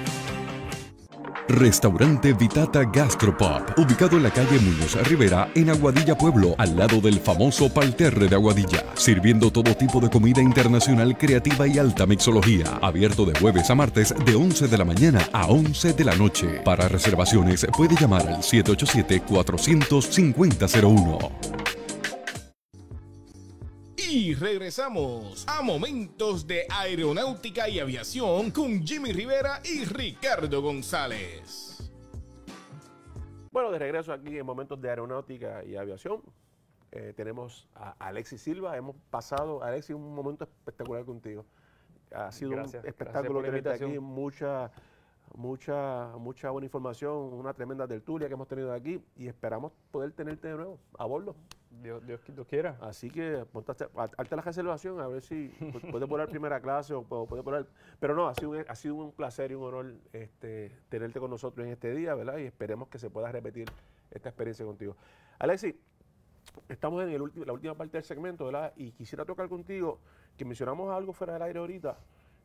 Restaurante Vitata Gastropub, ubicado en la calle Muñoz Rivera, en Aguadilla Pueblo, al lado del famoso Parterre de Aguadilla, sirviendo todo tipo de comida internacional creativa y alta mixología, abierto de jueves a martes de 11 de la mañana a 11 de la noche. Para reservaciones puede llamar al 787-400-5001. Y regresamos a Momentos de Aeronáutica y Aviación con Jimmy Rivera y Ricardo González. Bueno, de regreso aquí en Momentos de Aeronáutica y Aviación. Tenemos a Alexis Silva. Hemos pasado, Alexis, un momento espectacular contigo. Ha sido un espectáculo tenerte aquí, mucha buena información, una tremenda tertulia que hemos tenido aquí y esperamos poder tenerte de nuevo a bordo. Dios quiera. Así que hazte la reservación a ver si puedes volar primera clase o puedes volar. Pero no, ha sido un placer y un honor tenerte con nosotros en este día, ¿verdad? Y esperemos que se pueda repetir esta experiencia contigo. Alexis, estamos en la última parte del segmento, ¿verdad? Y quisiera tocar contigo, que mencionamos algo fuera del aire ahorita.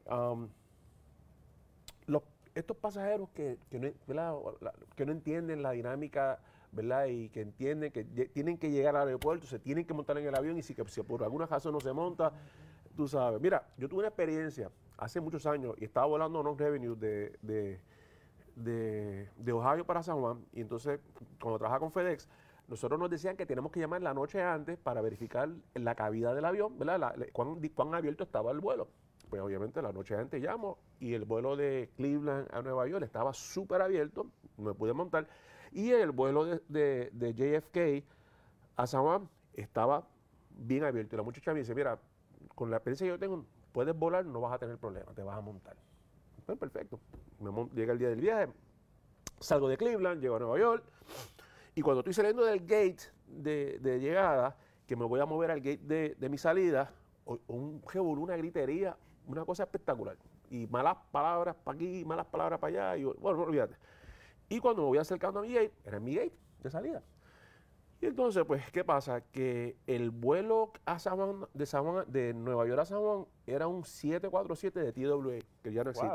Estos pasajeros que no entienden la dinámica, ¿verdad? Y que entienden que tienen que llegar al aeropuerto, se tienen que montar en el avión y si por alguna razón no se monta, tú sabes. Mira, yo tuve una experiencia hace muchos años y estaba volando unos revenues de Ohio para San Juan y entonces cuando trabajaba con FedEx, nosotros nos decían que tenemos que llamar la noche antes para verificar la cabida del avión, ¿verdad? Cuán abierto estaba el vuelo. Pues obviamente la noche antes llamo y el vuelo de Cleveland a Nueva York estaba súper abierto, no me pude montar. Y el vuelo de JFK a San Juan estaba bien abierto. Y la muchacha me dice, mira, con la experiencia que yo tengo, puedes volar, no vas a tener problema, te vas a montar. Pues perfecto. Llega el día del viaje, salgo de Cleveland, llego a Nueva York. Y cuando estoy saliendo del gate de llegada, que me voy a mover al gate de mi salida, un revolú, una gritería, una cosa espectacular. Y malas palabras para aquí, malas palabras para allá. Y bueno, no olvídate. Y cuando me voy acercando a mi gate, era mi gate de salida. Y entonces, pues, ¿qué pasa? Que el vuelo a de Nueva York a San Juan era un 747 de TWA, que ya no existe.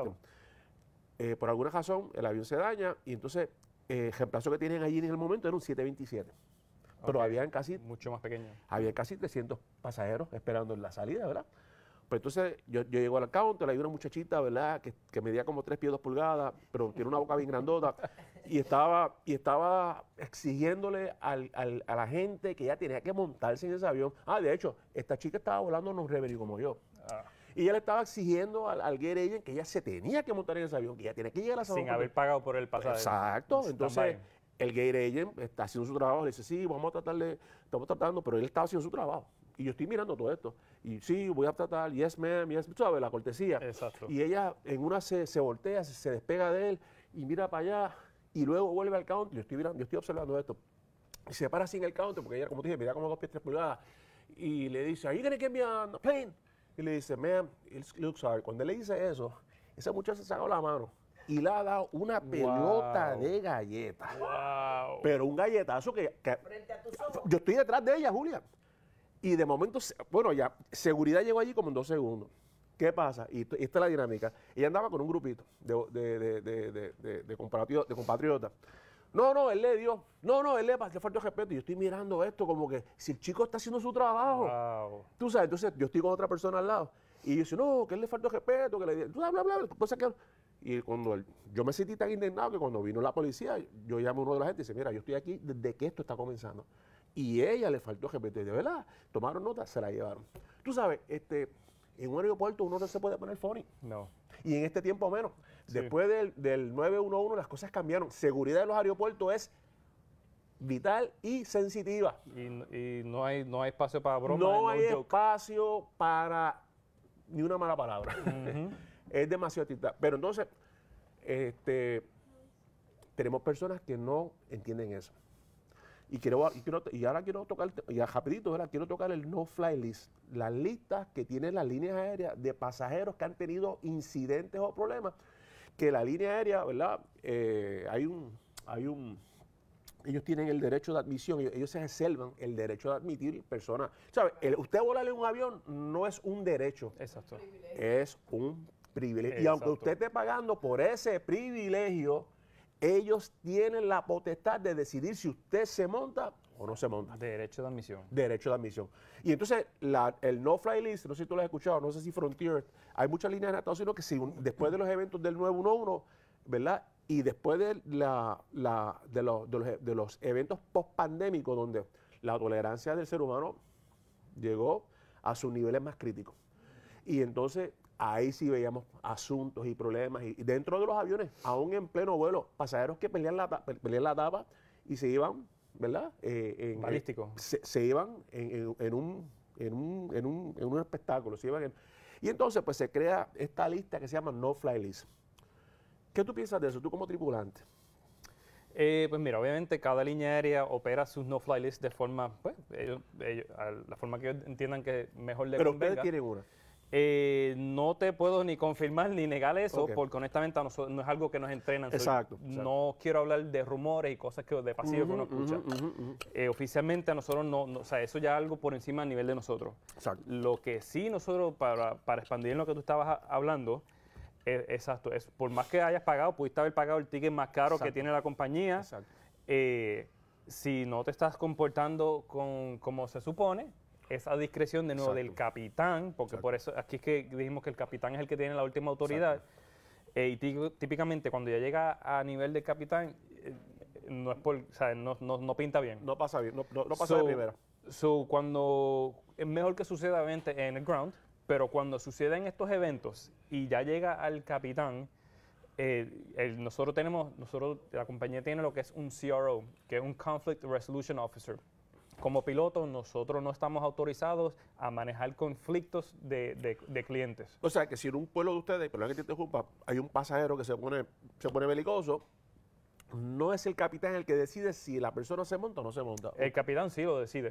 Wow. Por alguna razón, el avión se daña y entonces el reemplazo que tienen allí en el momento era un 727. Pero habían casi... Mucho más pequeño. Había casi 300 pasajeros esperando en la salida, ¿verdad? Pues entonces yo llego al counter, hay una muchachita, ¿verdad? Que medía como 3 pies 2 pulgadas, pero tiene una boca bien grandota. Y estaba exigiéndole a la gente que ella tenía que montarse en ese avión. De hecho, esta chica estaba volando en un revenue como yo. Y ella le estaba exigiendo al gate agent que ella se tenía que montar en ese avión, que ella tenía que llegar a San Juan. Sin haber pagado por el pasaje. Exacto. Entonces, el gate agent está haciendo su trabajo, le dice, sí, estamos tratando, pero él estaba haciendo su trabajo. Y yo estoy mirando todo esto. Y sí, voy a tratar, yes ma'am, yes, tú sabes, la cortesía. Exacto. Y ella en una se voltea, se despega de él y mira para allá y luego vuelve al counter. Yo estoy mirando, yo estoy observando esto. Y se para así en el counter, porque ella, como te dije, mira como 2 pies 3 pulgadas. Y le dice, ¿Are you gonna get me on a plane? Y le dice, ma'am, it looks hard. Cuando él le dice eso, esa muchacha se sacó la mano y le ha dado una pelota de galleta. Wow. Pero un galletazo que Frente a tus ojos. yo estoy detrás de ella, Julia. Y de momento, bueno, ya, seguridad llegó allí como en 2 segundos. ¿Qué pasa? Y esta es la dinámica. Ella andaba con un grupito de compatriotas. No, él le dio. No, él le faltó respeto. Y yo estoy mirando esto como que si el chico está haciendo su trabajo. Wow. Tú sabes, entonces yo estoy con otra persona al lado. Y yo dice, no, que él le faltó respeto, que le dio. Bla, bla, bla. Entonces, y cuando yo me sentí tan indignado que cuando vino la policía, yo llamé a uno de la gente y dice, mira, yo estoy aquí desde que esto está comenzando. Y ella le faltó respeto. Y de verdad, tomaron nota, se la llevaron. Tú sabes, en un aeropuerto uno no se puede poner funny. No. Y en este tiempo menos. Sí. Después del 911 las cosas cambiaron. Seguridad de los aeropuertos es vital y sensitiva. Y no hay espacio para bromas. No hay joke. espacio para ni una mala palabra. Es demasiado estricta. Pero entonces, tenemos personas que no entienden eso. Y ahora quiero tocar, ya rapidito, ¿verdad? Quiero tocar el no-fly list, las listas que tienen las líneas aéreas de pasajeros que han tenido incidentes o problemas, que la línea aérea, ¿verdad? Ellos tienen el derecho de admisión, ellos se reservan el derecho de admitir personas. ¿Sabe? Usted volar en un avión no es un derecho, Exacto. es un privilegio. Y Exacto. aunque usted esté pagando por ese privilegio, ellos tienen la potestad de decidir si usted se monta o no se monta. Derecho de admisión. Derecho de admisión. Y entonces, el no-fly list, no sé si tú lo has escuchado, no sé si Frontier, hay muchas líneas en Estados Unidos que después de los eventos del 911, ¿verdad? Y después de los eventos post-pandémicos, donde la tolerancia del ser humano llegó a sus niveles más críticos. Y entonces ahí sí veíamos asuntos y problemas. Y dentro de los aviones, aún en pleno vuelo, pasajeros que pelean la tapa y se iban, ¿verdad? Balístico. Se iban en un espectáculo. Y entonces pues se crea esta lista que se llama No-Fly List. ¿Qué tú piensas de eso, tú como tripulante? Pues mira, obviamente cada línea aérea opera sus no-fly lists de forma, pues, la forma que ellos entiendan que mejor les Pero convenga. ustedes tienen una. No te puedo ni confirmar ni negar eso, Ok. porque honestamente a nosotros no es algo que nos entrenan. Exacto. No quiero hablar de rumores y cosas de pasillo que uno escucha. Oficialmente a nosotros o sea, eso ya es algo por encima a nivel de nosotros. Exacto. Lo que sí nosotros, para expandir en lo que tú estabas hablando, exacto, es por más que hayas pagado, pudiste haber pagado el ticket más caro que tiene la compañía. Exacto. Si no te estás comportando como se supone, es a discreción de nuevo del capitán, porque por eso aquí es que dijimos que el capitán es el que tiene la última autoridad. Y típicamente cuando ya llega a nivel de capitán, no es o sea, no pinta bien. No pasa bien, no pasa de primera. Cuando es mejor que suceda obviamente en el ground, pero cuando sucede en estos eventos y ya llega al capitán, la compañía tiene lo que es un CRO, que es un Conflict Resolution Officer. Como pilotos, nosotros no estamos autorizados a manejar conflictos de clientes. O sea, que si en un pueblo de ustedes, perdón que te interrumpa, hay un pasajero que se pone belicoso, no es el capitán el que decide si la persona se monta o no se monta. El capitán sí lo decide.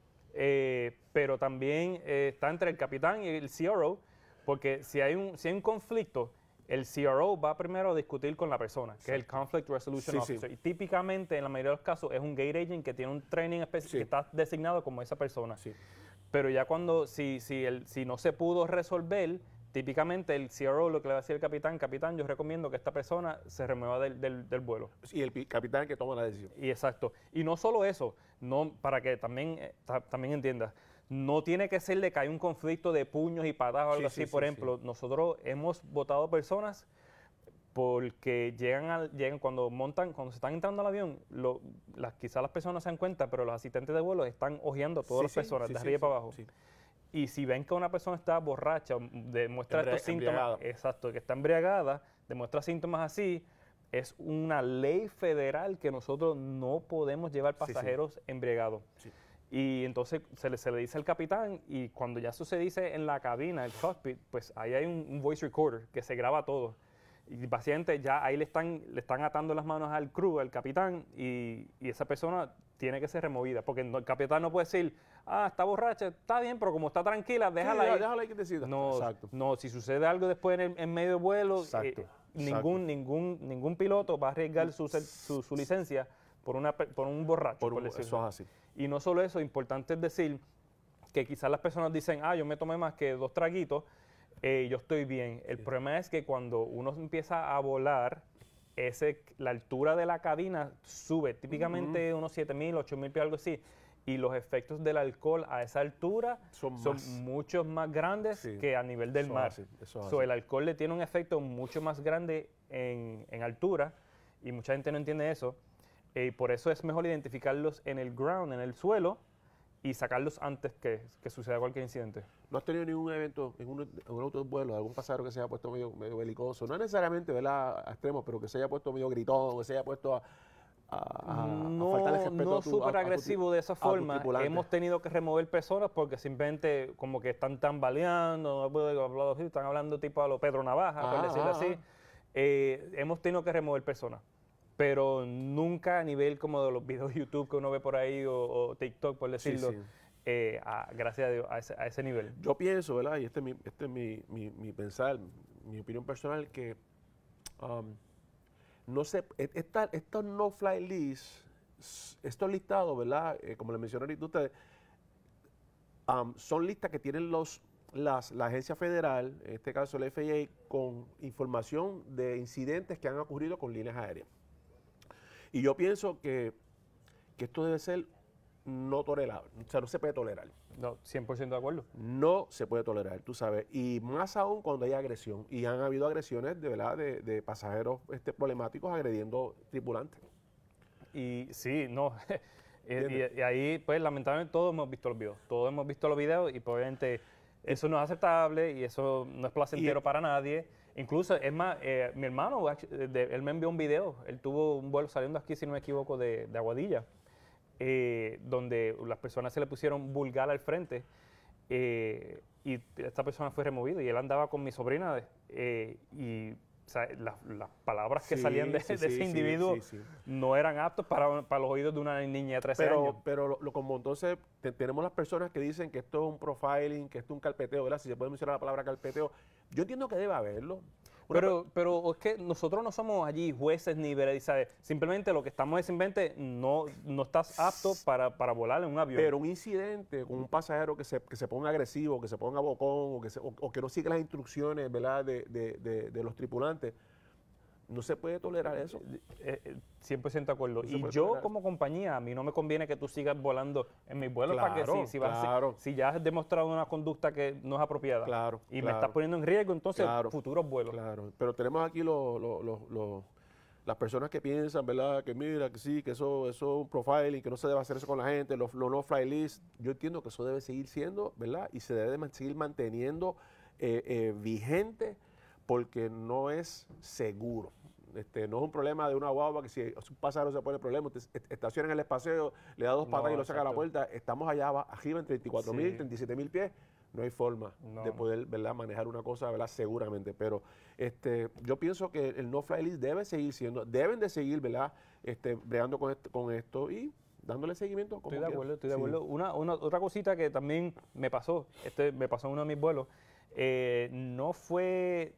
Pero también está entre el capitán y el CRO, porque si hay un conflicto, el CRO va primero a discutir con la persona, que es el Conflict Resolution Officer. Y típicamente, en la mayoría de los casos, es un gate agent que tiene un training específico que está designado como esa persona. Pero ya cuando, si no se pudo resolver, típicamente el CRO lo que le va a decir el capitán, yo recomiendo que esta persona se remueva del vuelo. Y el capitán que toma la decisión. Y exacto. Y no solo eso, para que también entiendas, no tiene que ser de que hay un conflicto de puños y patadas o algo así. Por ejemplo, nosotros hemos votado personas porque llegan cuando se están entrando al avión, quizás las personas se dan cuenta, pero los asistentes de vuelo están ojeando a todas las personas, de arriba para abajo. Y si ven que una persona está borracha, demuestra estos síntomas, exacto, que está embriagada, demuestra síntomas así, es una ley federal que nosotros no podemos llevar pasajeros embriagados. Y entonces se le dice al capitán, y cuando ya eso se dice en la cabina, el cockpit, pues ahí hay un voice recorder que se graba todo. Y básicamente ya ahí le están atando las manos al crew, al capitán, y esa persona tiene que ser removida. Porque el capitán no puede decir, está borracha, está bien, pero como está tranquila, déjala ahí. Déjala ahí que decida. No, si sucede algo después en medio de vuelo, ningún piloto va a arriesgar su licencia por un borracho, por decirlo. Eso es así. Y no solo eso, importante es decir que quizás las personas dicen, yo me tomé más que 2 traguitos, yo estoy bien. El problema es que cuando uno empieza a volar, la altura de la cabina sube, típicamente unos 7,000, 8,000 pies, algo así. Y los efectos del alcohol a esa altura son mucho más grandes que a nivel del mar. El alcohol le tiene un efecto mucho más grande en altura, y mucha gente no entiende eso. Y por eso es mejor identificarlos en el ground, en el suelo, y sacarlos antes que suceda cualquier incidente. ¿No has tenido ningún evento en un autovuelo, algún pasajero que se haya puesto medio belicoso? No necesariamente, ¿verdad?, a extremos, pero que se haya puesto medio gritón, que se haya puesto a faltarle respeto no súper agresivo de esa forma. Hemos tenido que remover personas porque simplemente como que están tambaleando, están hablando tipo a lo Pedro Navaja, por decirlo así. Hemos tenido que remover personas. Pero nunca a nivel como de los videos de YouTube que uno ve por ahí o TikTok, por decirlo, gracias a Dios, a ese nivel. Yo pienso, ¿verdad? Y este es mi pensar, mi opinión personal, que no sé, estos no-fly lists, estos listados, ¿verdad? Como les mencioné ahorita a ustedes, son listas que tienen la agencia federal, en este caso el FAA, con información de incidentes que han ocurrido con líneas aéreas. Y yo pienso que esto debe ser no tolerable, o sea, no se puede tolerar. No, 100% de acuerdo. No se puede tolerar, tú sabes, y más aún cuando hay agresión. Y han habido agresiones, de verdad, de pasajeros problemáticos agrediendo tripulantes. Y sí, no, Y ahí, pues, lamentablemente, todos hemos visto los videos, y pues, obviamente eso no es aceptable y eso no es placentero para nadie. Incluso, es más, mi hermano, él me envió un video. Él tuvo un vuelo saliendo aquí, si no me equivoco, de Aguadilla, donde las personas se le pusieron vulgar al frente, y esta persona fue removida, y él andaba con mi sobrina, y o sea, las palabras que salían de ese individuo no eran aptos para los oídos de una niña de 13 años. Pero como entonces tenemos las personas que dicen que esto es un profiling, que esto es un carpeteo, ¿verdad? Si se puede mencionar la palabra carpeteo, yo entiendo que debe haberlo. Pero es que nosotros no somos allí jueces ni veredizadores. Simplemente lo que estamos es simplemente no estás apto para volar en un avión. Pero un incidente con un pasajero que se ponga agresivo, que se ponga bocón, o que no siga las instrucciones, ¿verdad? de los tripulantes, no se puede tolerar eso. 100% de acuerdo. Y yo, como compañía, a mí no me conviene que tú sigas volando en mis vuelos, para que si ya has demostrado una conducta que no es apropiada y me estás poniendo en riesgo, entonces futuros vuelos. Claro, pero tenemos aquí las personas que piensan, ¿verdad? Que mira, que sí, que eso es un profiling, que no se debe hacer eso con la gente, los no-fly list. Yo entiendo que eso debe seguir siendo, ¿verdad? Y se debe seguir manteniendo vigente, porque no es seguro. No es un problema de una guagua que si un pasajero se pone problema, usted estaciona en el espacio, le da dos patas y lo saca a la puerta. Estamos allá arriba en 34.000, 37.000 pies. No hay forma de poder, ¿verdad?, manejar una cosa, ¿verdad?, seguramente. Pero yo pienso que el no-fly list debe seguir siendo, deben de seguir, ¿verdad?, bregando con esto y dándole seguimiento. Estoy de acuerdo. Otra cosita que también me pasó en uno de mis vuelos. No fue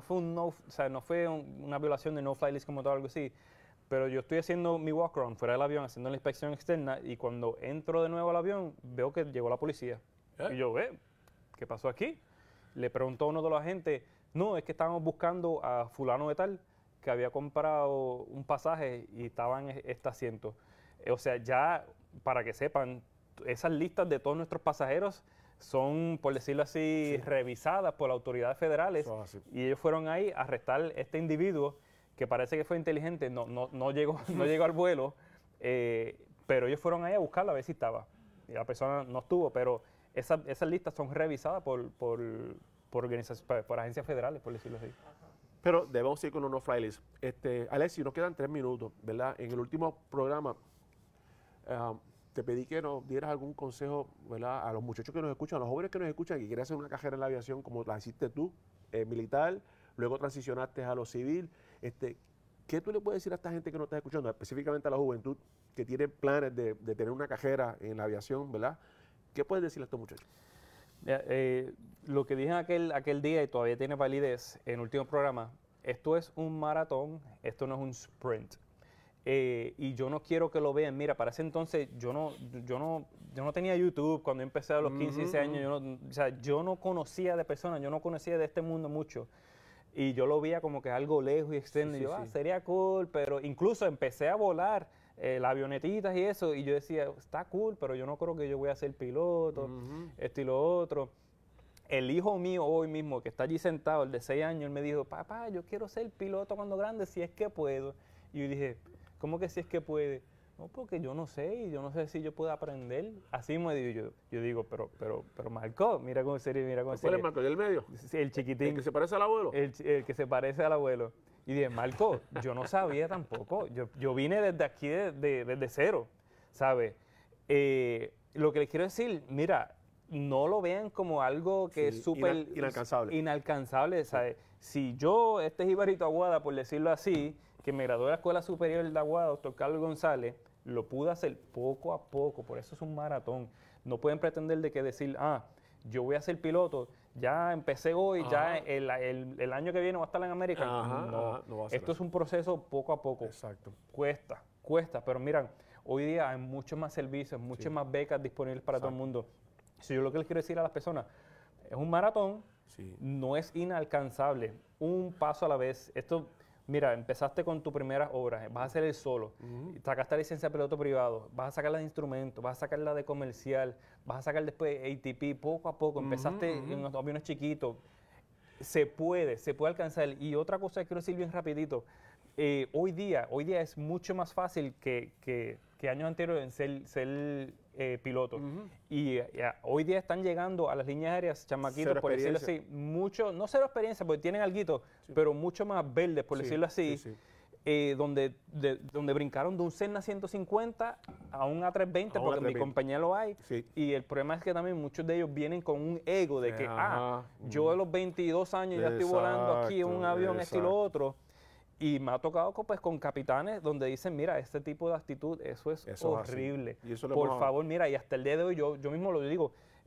una violación de no fly list como tal, algo así, pero yo estoy haciendo mi walk around fuera del avión, haciendo la inspección externa, y cuando entro de nuevo al avión veo que llegó la policía. Y yo, ¿qué pasó aquí? Le preguntó a uno de los agentes, no, es que estábamos buscando a fulano de tal que había comprado un pasaje y estaba en este asiento. O sea, ya, para que sepan, esas listas de todos nuestros pasajeros son, por decirlo así, revisadas por las autoridades federales, y ellos fueron ahí a arrestar a este individuo que parece que fue inteligente, no llegó al vuelo, pero ellos fueron ahí a buscarlo a ver si estaba, y la persona no estuvo, pero esas listas son revisadas por agencias federales, por decirlo así. Pero debemos ir con los no-fly list. Alexis, nos quedan 3 minutos, ¿verdad? En el último programa te pedí que nos dieras algún consejo, ¿verdad?, a los muchachos que nos escuchan, a los jóvenes que nos escuchan, que quieren hacer una carrera en la aviación como la hiciste tú, militar, luego transicionaste a lo civil. ¿Qué tú le puedes decir a esta gente que nos está escuchando, específicamente a la juventud, que tiene planes de tener una carrera en la aviación, ¿verdad? ¿Qué puedes decirle a estos muchachos? Lo que dije aquel día, y todavía tiene validez en el último programa, esto es un maratón, esto no es un sprint. Y yo no quiero que lo vean. Mira, para ese entonces yo no tenía YouTube cuando empecé a los 15, 16 años. Yo no conocía de personas, yo no conocía de este mundo mucho. Y yo lo veía como que algo lejos y externo. Y yo, sería cool, pero incluso empecé a volar las avionetitas y eso. Y yo decía, está cool, pero yo no creo que yo voy a ser piloto, esto y lo otro. El hijo mío hoy mismo, que está allí sentado, el de 6 años, él me dijo, papá, yo quiero ser piloto cuando grande, si es que puedo. Y yo dije, ¿cómo que si es que puede? No, porque yo no sé, y yo no sé si yo puedo aprender. Así me digo yo digo, pero Marco, mira cómo sería, mira cómo sería. ¿Cuál es Marco? ¿Y el medio? Sí, el chiquitín. ¿El que se parece al abuelo? El que se parece al abuelo. Y dije, Marco, yo no sabía tampoco. Yo vine desde aquí, desde cero, ¿sabes? Lo que les quiero decir, mira, no lo vean como algo que es súper inalcanzable, ¿sabes? Si yo, Jibarito Aguada, por decirlo así, que me gradué de la Escuela Superior de Aguada, doctor Carlos González, lo pude hacer poco a poco, por eso es un maratón. No pueden pretender de que decir, yo voy a ser piloto, ya empecé hoy, ya el año que viene voy a estar en América. No va a ser esto. Es un proceso poco a poco. Exacto. Cuesta, pero miran, hoy día hay muchos más servicios, muchas más becas disponibles para todo el mundo. Si yo lo que les quiero decir a las personas, es un maratón, no es inalcanzable, un paso a la vez. Esto, mira, empezaste con tus primeras obras, vas a hacer el solo, sacaste la licencia de piloto privado, vas a sacar la de instrumento, vas a sacar la de comercial, vas a sacar después ATP, poco a poco, empezaste en unos aviones chiquitos. Se puede alcanzar. Y otra cosa que quiero decir bien rapidito, hoy día es mucho más fácil que años anteriores en ser piloto. Y hoy día están llegando a las líneas aéreas chamaquitos, por decirlo así, mucho, no cero experiencia, porque tienen alguito, pero mucho más verdes, por decirlo así, donde brincaron de un Cessna 150 a un A320, porque en mi compañía lo hay. Y el problema es que también muchos de ellos vienen con un ego de que, yo a los 22 años ya estoy volando aquí en un avión, esto y lo otro. Y me ha tocado pues con capitanes donde dicen, mira, este tipo de actitud, eso es horrible. Y eso por favor, mira, y hasta el día de hoy yo mismo lo digo,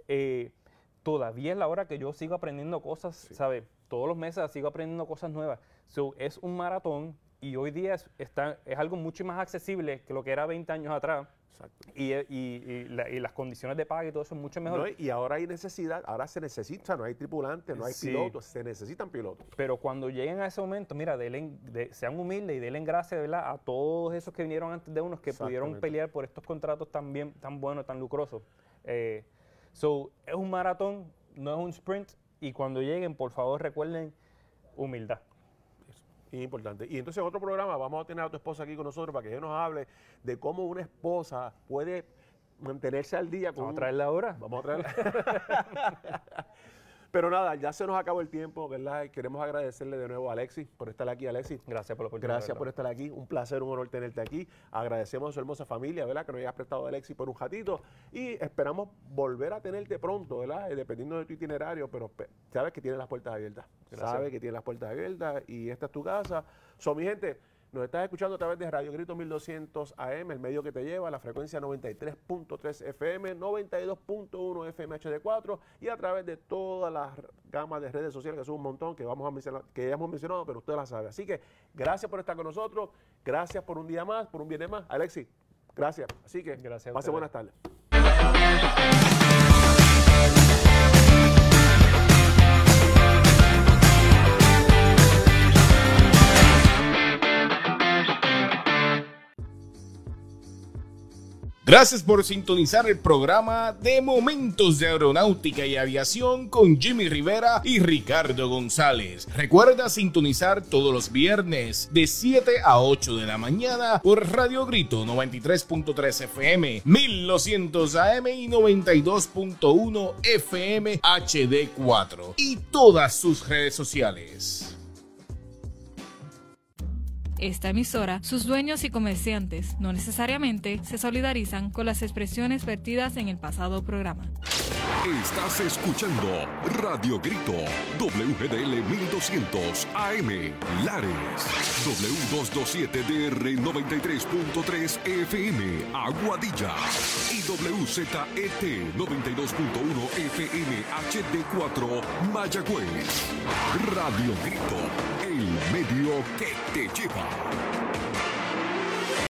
todavía es la hora que yo sigo aprendiendo cosas, ¿sabes? Todos los meses sigo aprendiendo cosas nuevas. Es un maratón y hoy día es algo mucho más accesible que lo que era 20 años atrás. Exacto. Y las condiciones de paga y todo eso es mucho mejor. No, y ahora hay necesidad, ahora se necesita, no hay tripulantes, no hay pilotos, se necesitan pilotos. Pero cuando lleguen a ese momento, mira, sean humildes y denle gracias, ¿verdad?, a todos esos que vinieron antes de unos que pudieron pelear por estos contratos tan buenos, tan lucrosos. Es un maratón, no es un sprint, y cuando lleguen, por favor, recuerden humildad. Importante. Y entonces en otro programa vamos a tener a tu esposa aquí con nosotros para que ella nos hable de cómo una esposa puede mantenerse al día. Vamos a traerla ahora. Vamos a traerla. Pero nada, ya se nos acabó el tiempo, ¿verdad? Y queremos agradecerle de nuevo a Alexis por estar aquí. Alexis, gracias por la oportunidad. Gracias por estar aquí. Un placer, un honor tenerte aquí. Agradecemos a su hermosa familia, ¿verdad?, que nos hayas prestado a Alexis por un ratito. Y esperamos volver a tenerte pronto, ¿verdad?, dependiendo de tu itinerario, pero sabes que tienes las puertas abiertas. Gracias. Sabes que tienes las puertas abiertas y esta es tu casa. Mi gente, nos estás escuchando a través de Radio Grito 1200 AM, el medio que te lleva, la frecuencia 93.3 FM, 92.1 FM HD4 y a través de todas las gamas de redes sociales, que son un montón, que ya hemos mencionado, pero usted las sabe. Así que gracias por estar con nosotros, gracias por un día más, por un viernes más. Alexis, gracias. Así que pase buenas tardes. Gracias por sintonizar el programa de Momentos de Aeronáutica y Aviación con Jimmy Rivera y Ricardo González. Recuerda sintonizar todos los viernes de 7 a 8 de la mañana por Radio Grito 93.3 FM, 1200 AM y 92.1 FM HD4 y todas sus redes sociales. Esta emisora, sus dueños y comerciantes no necesariamente se solidarizan con las expresiones vertidas en el pasado programa. Estás escuchando Radio Grito, WGDL 1200 AM, Lares, W227DR 93.3 FM, Aguadilla y WZET 92.1 FM HD4, Mayagüez. Radio Grito, el medio que te lleva.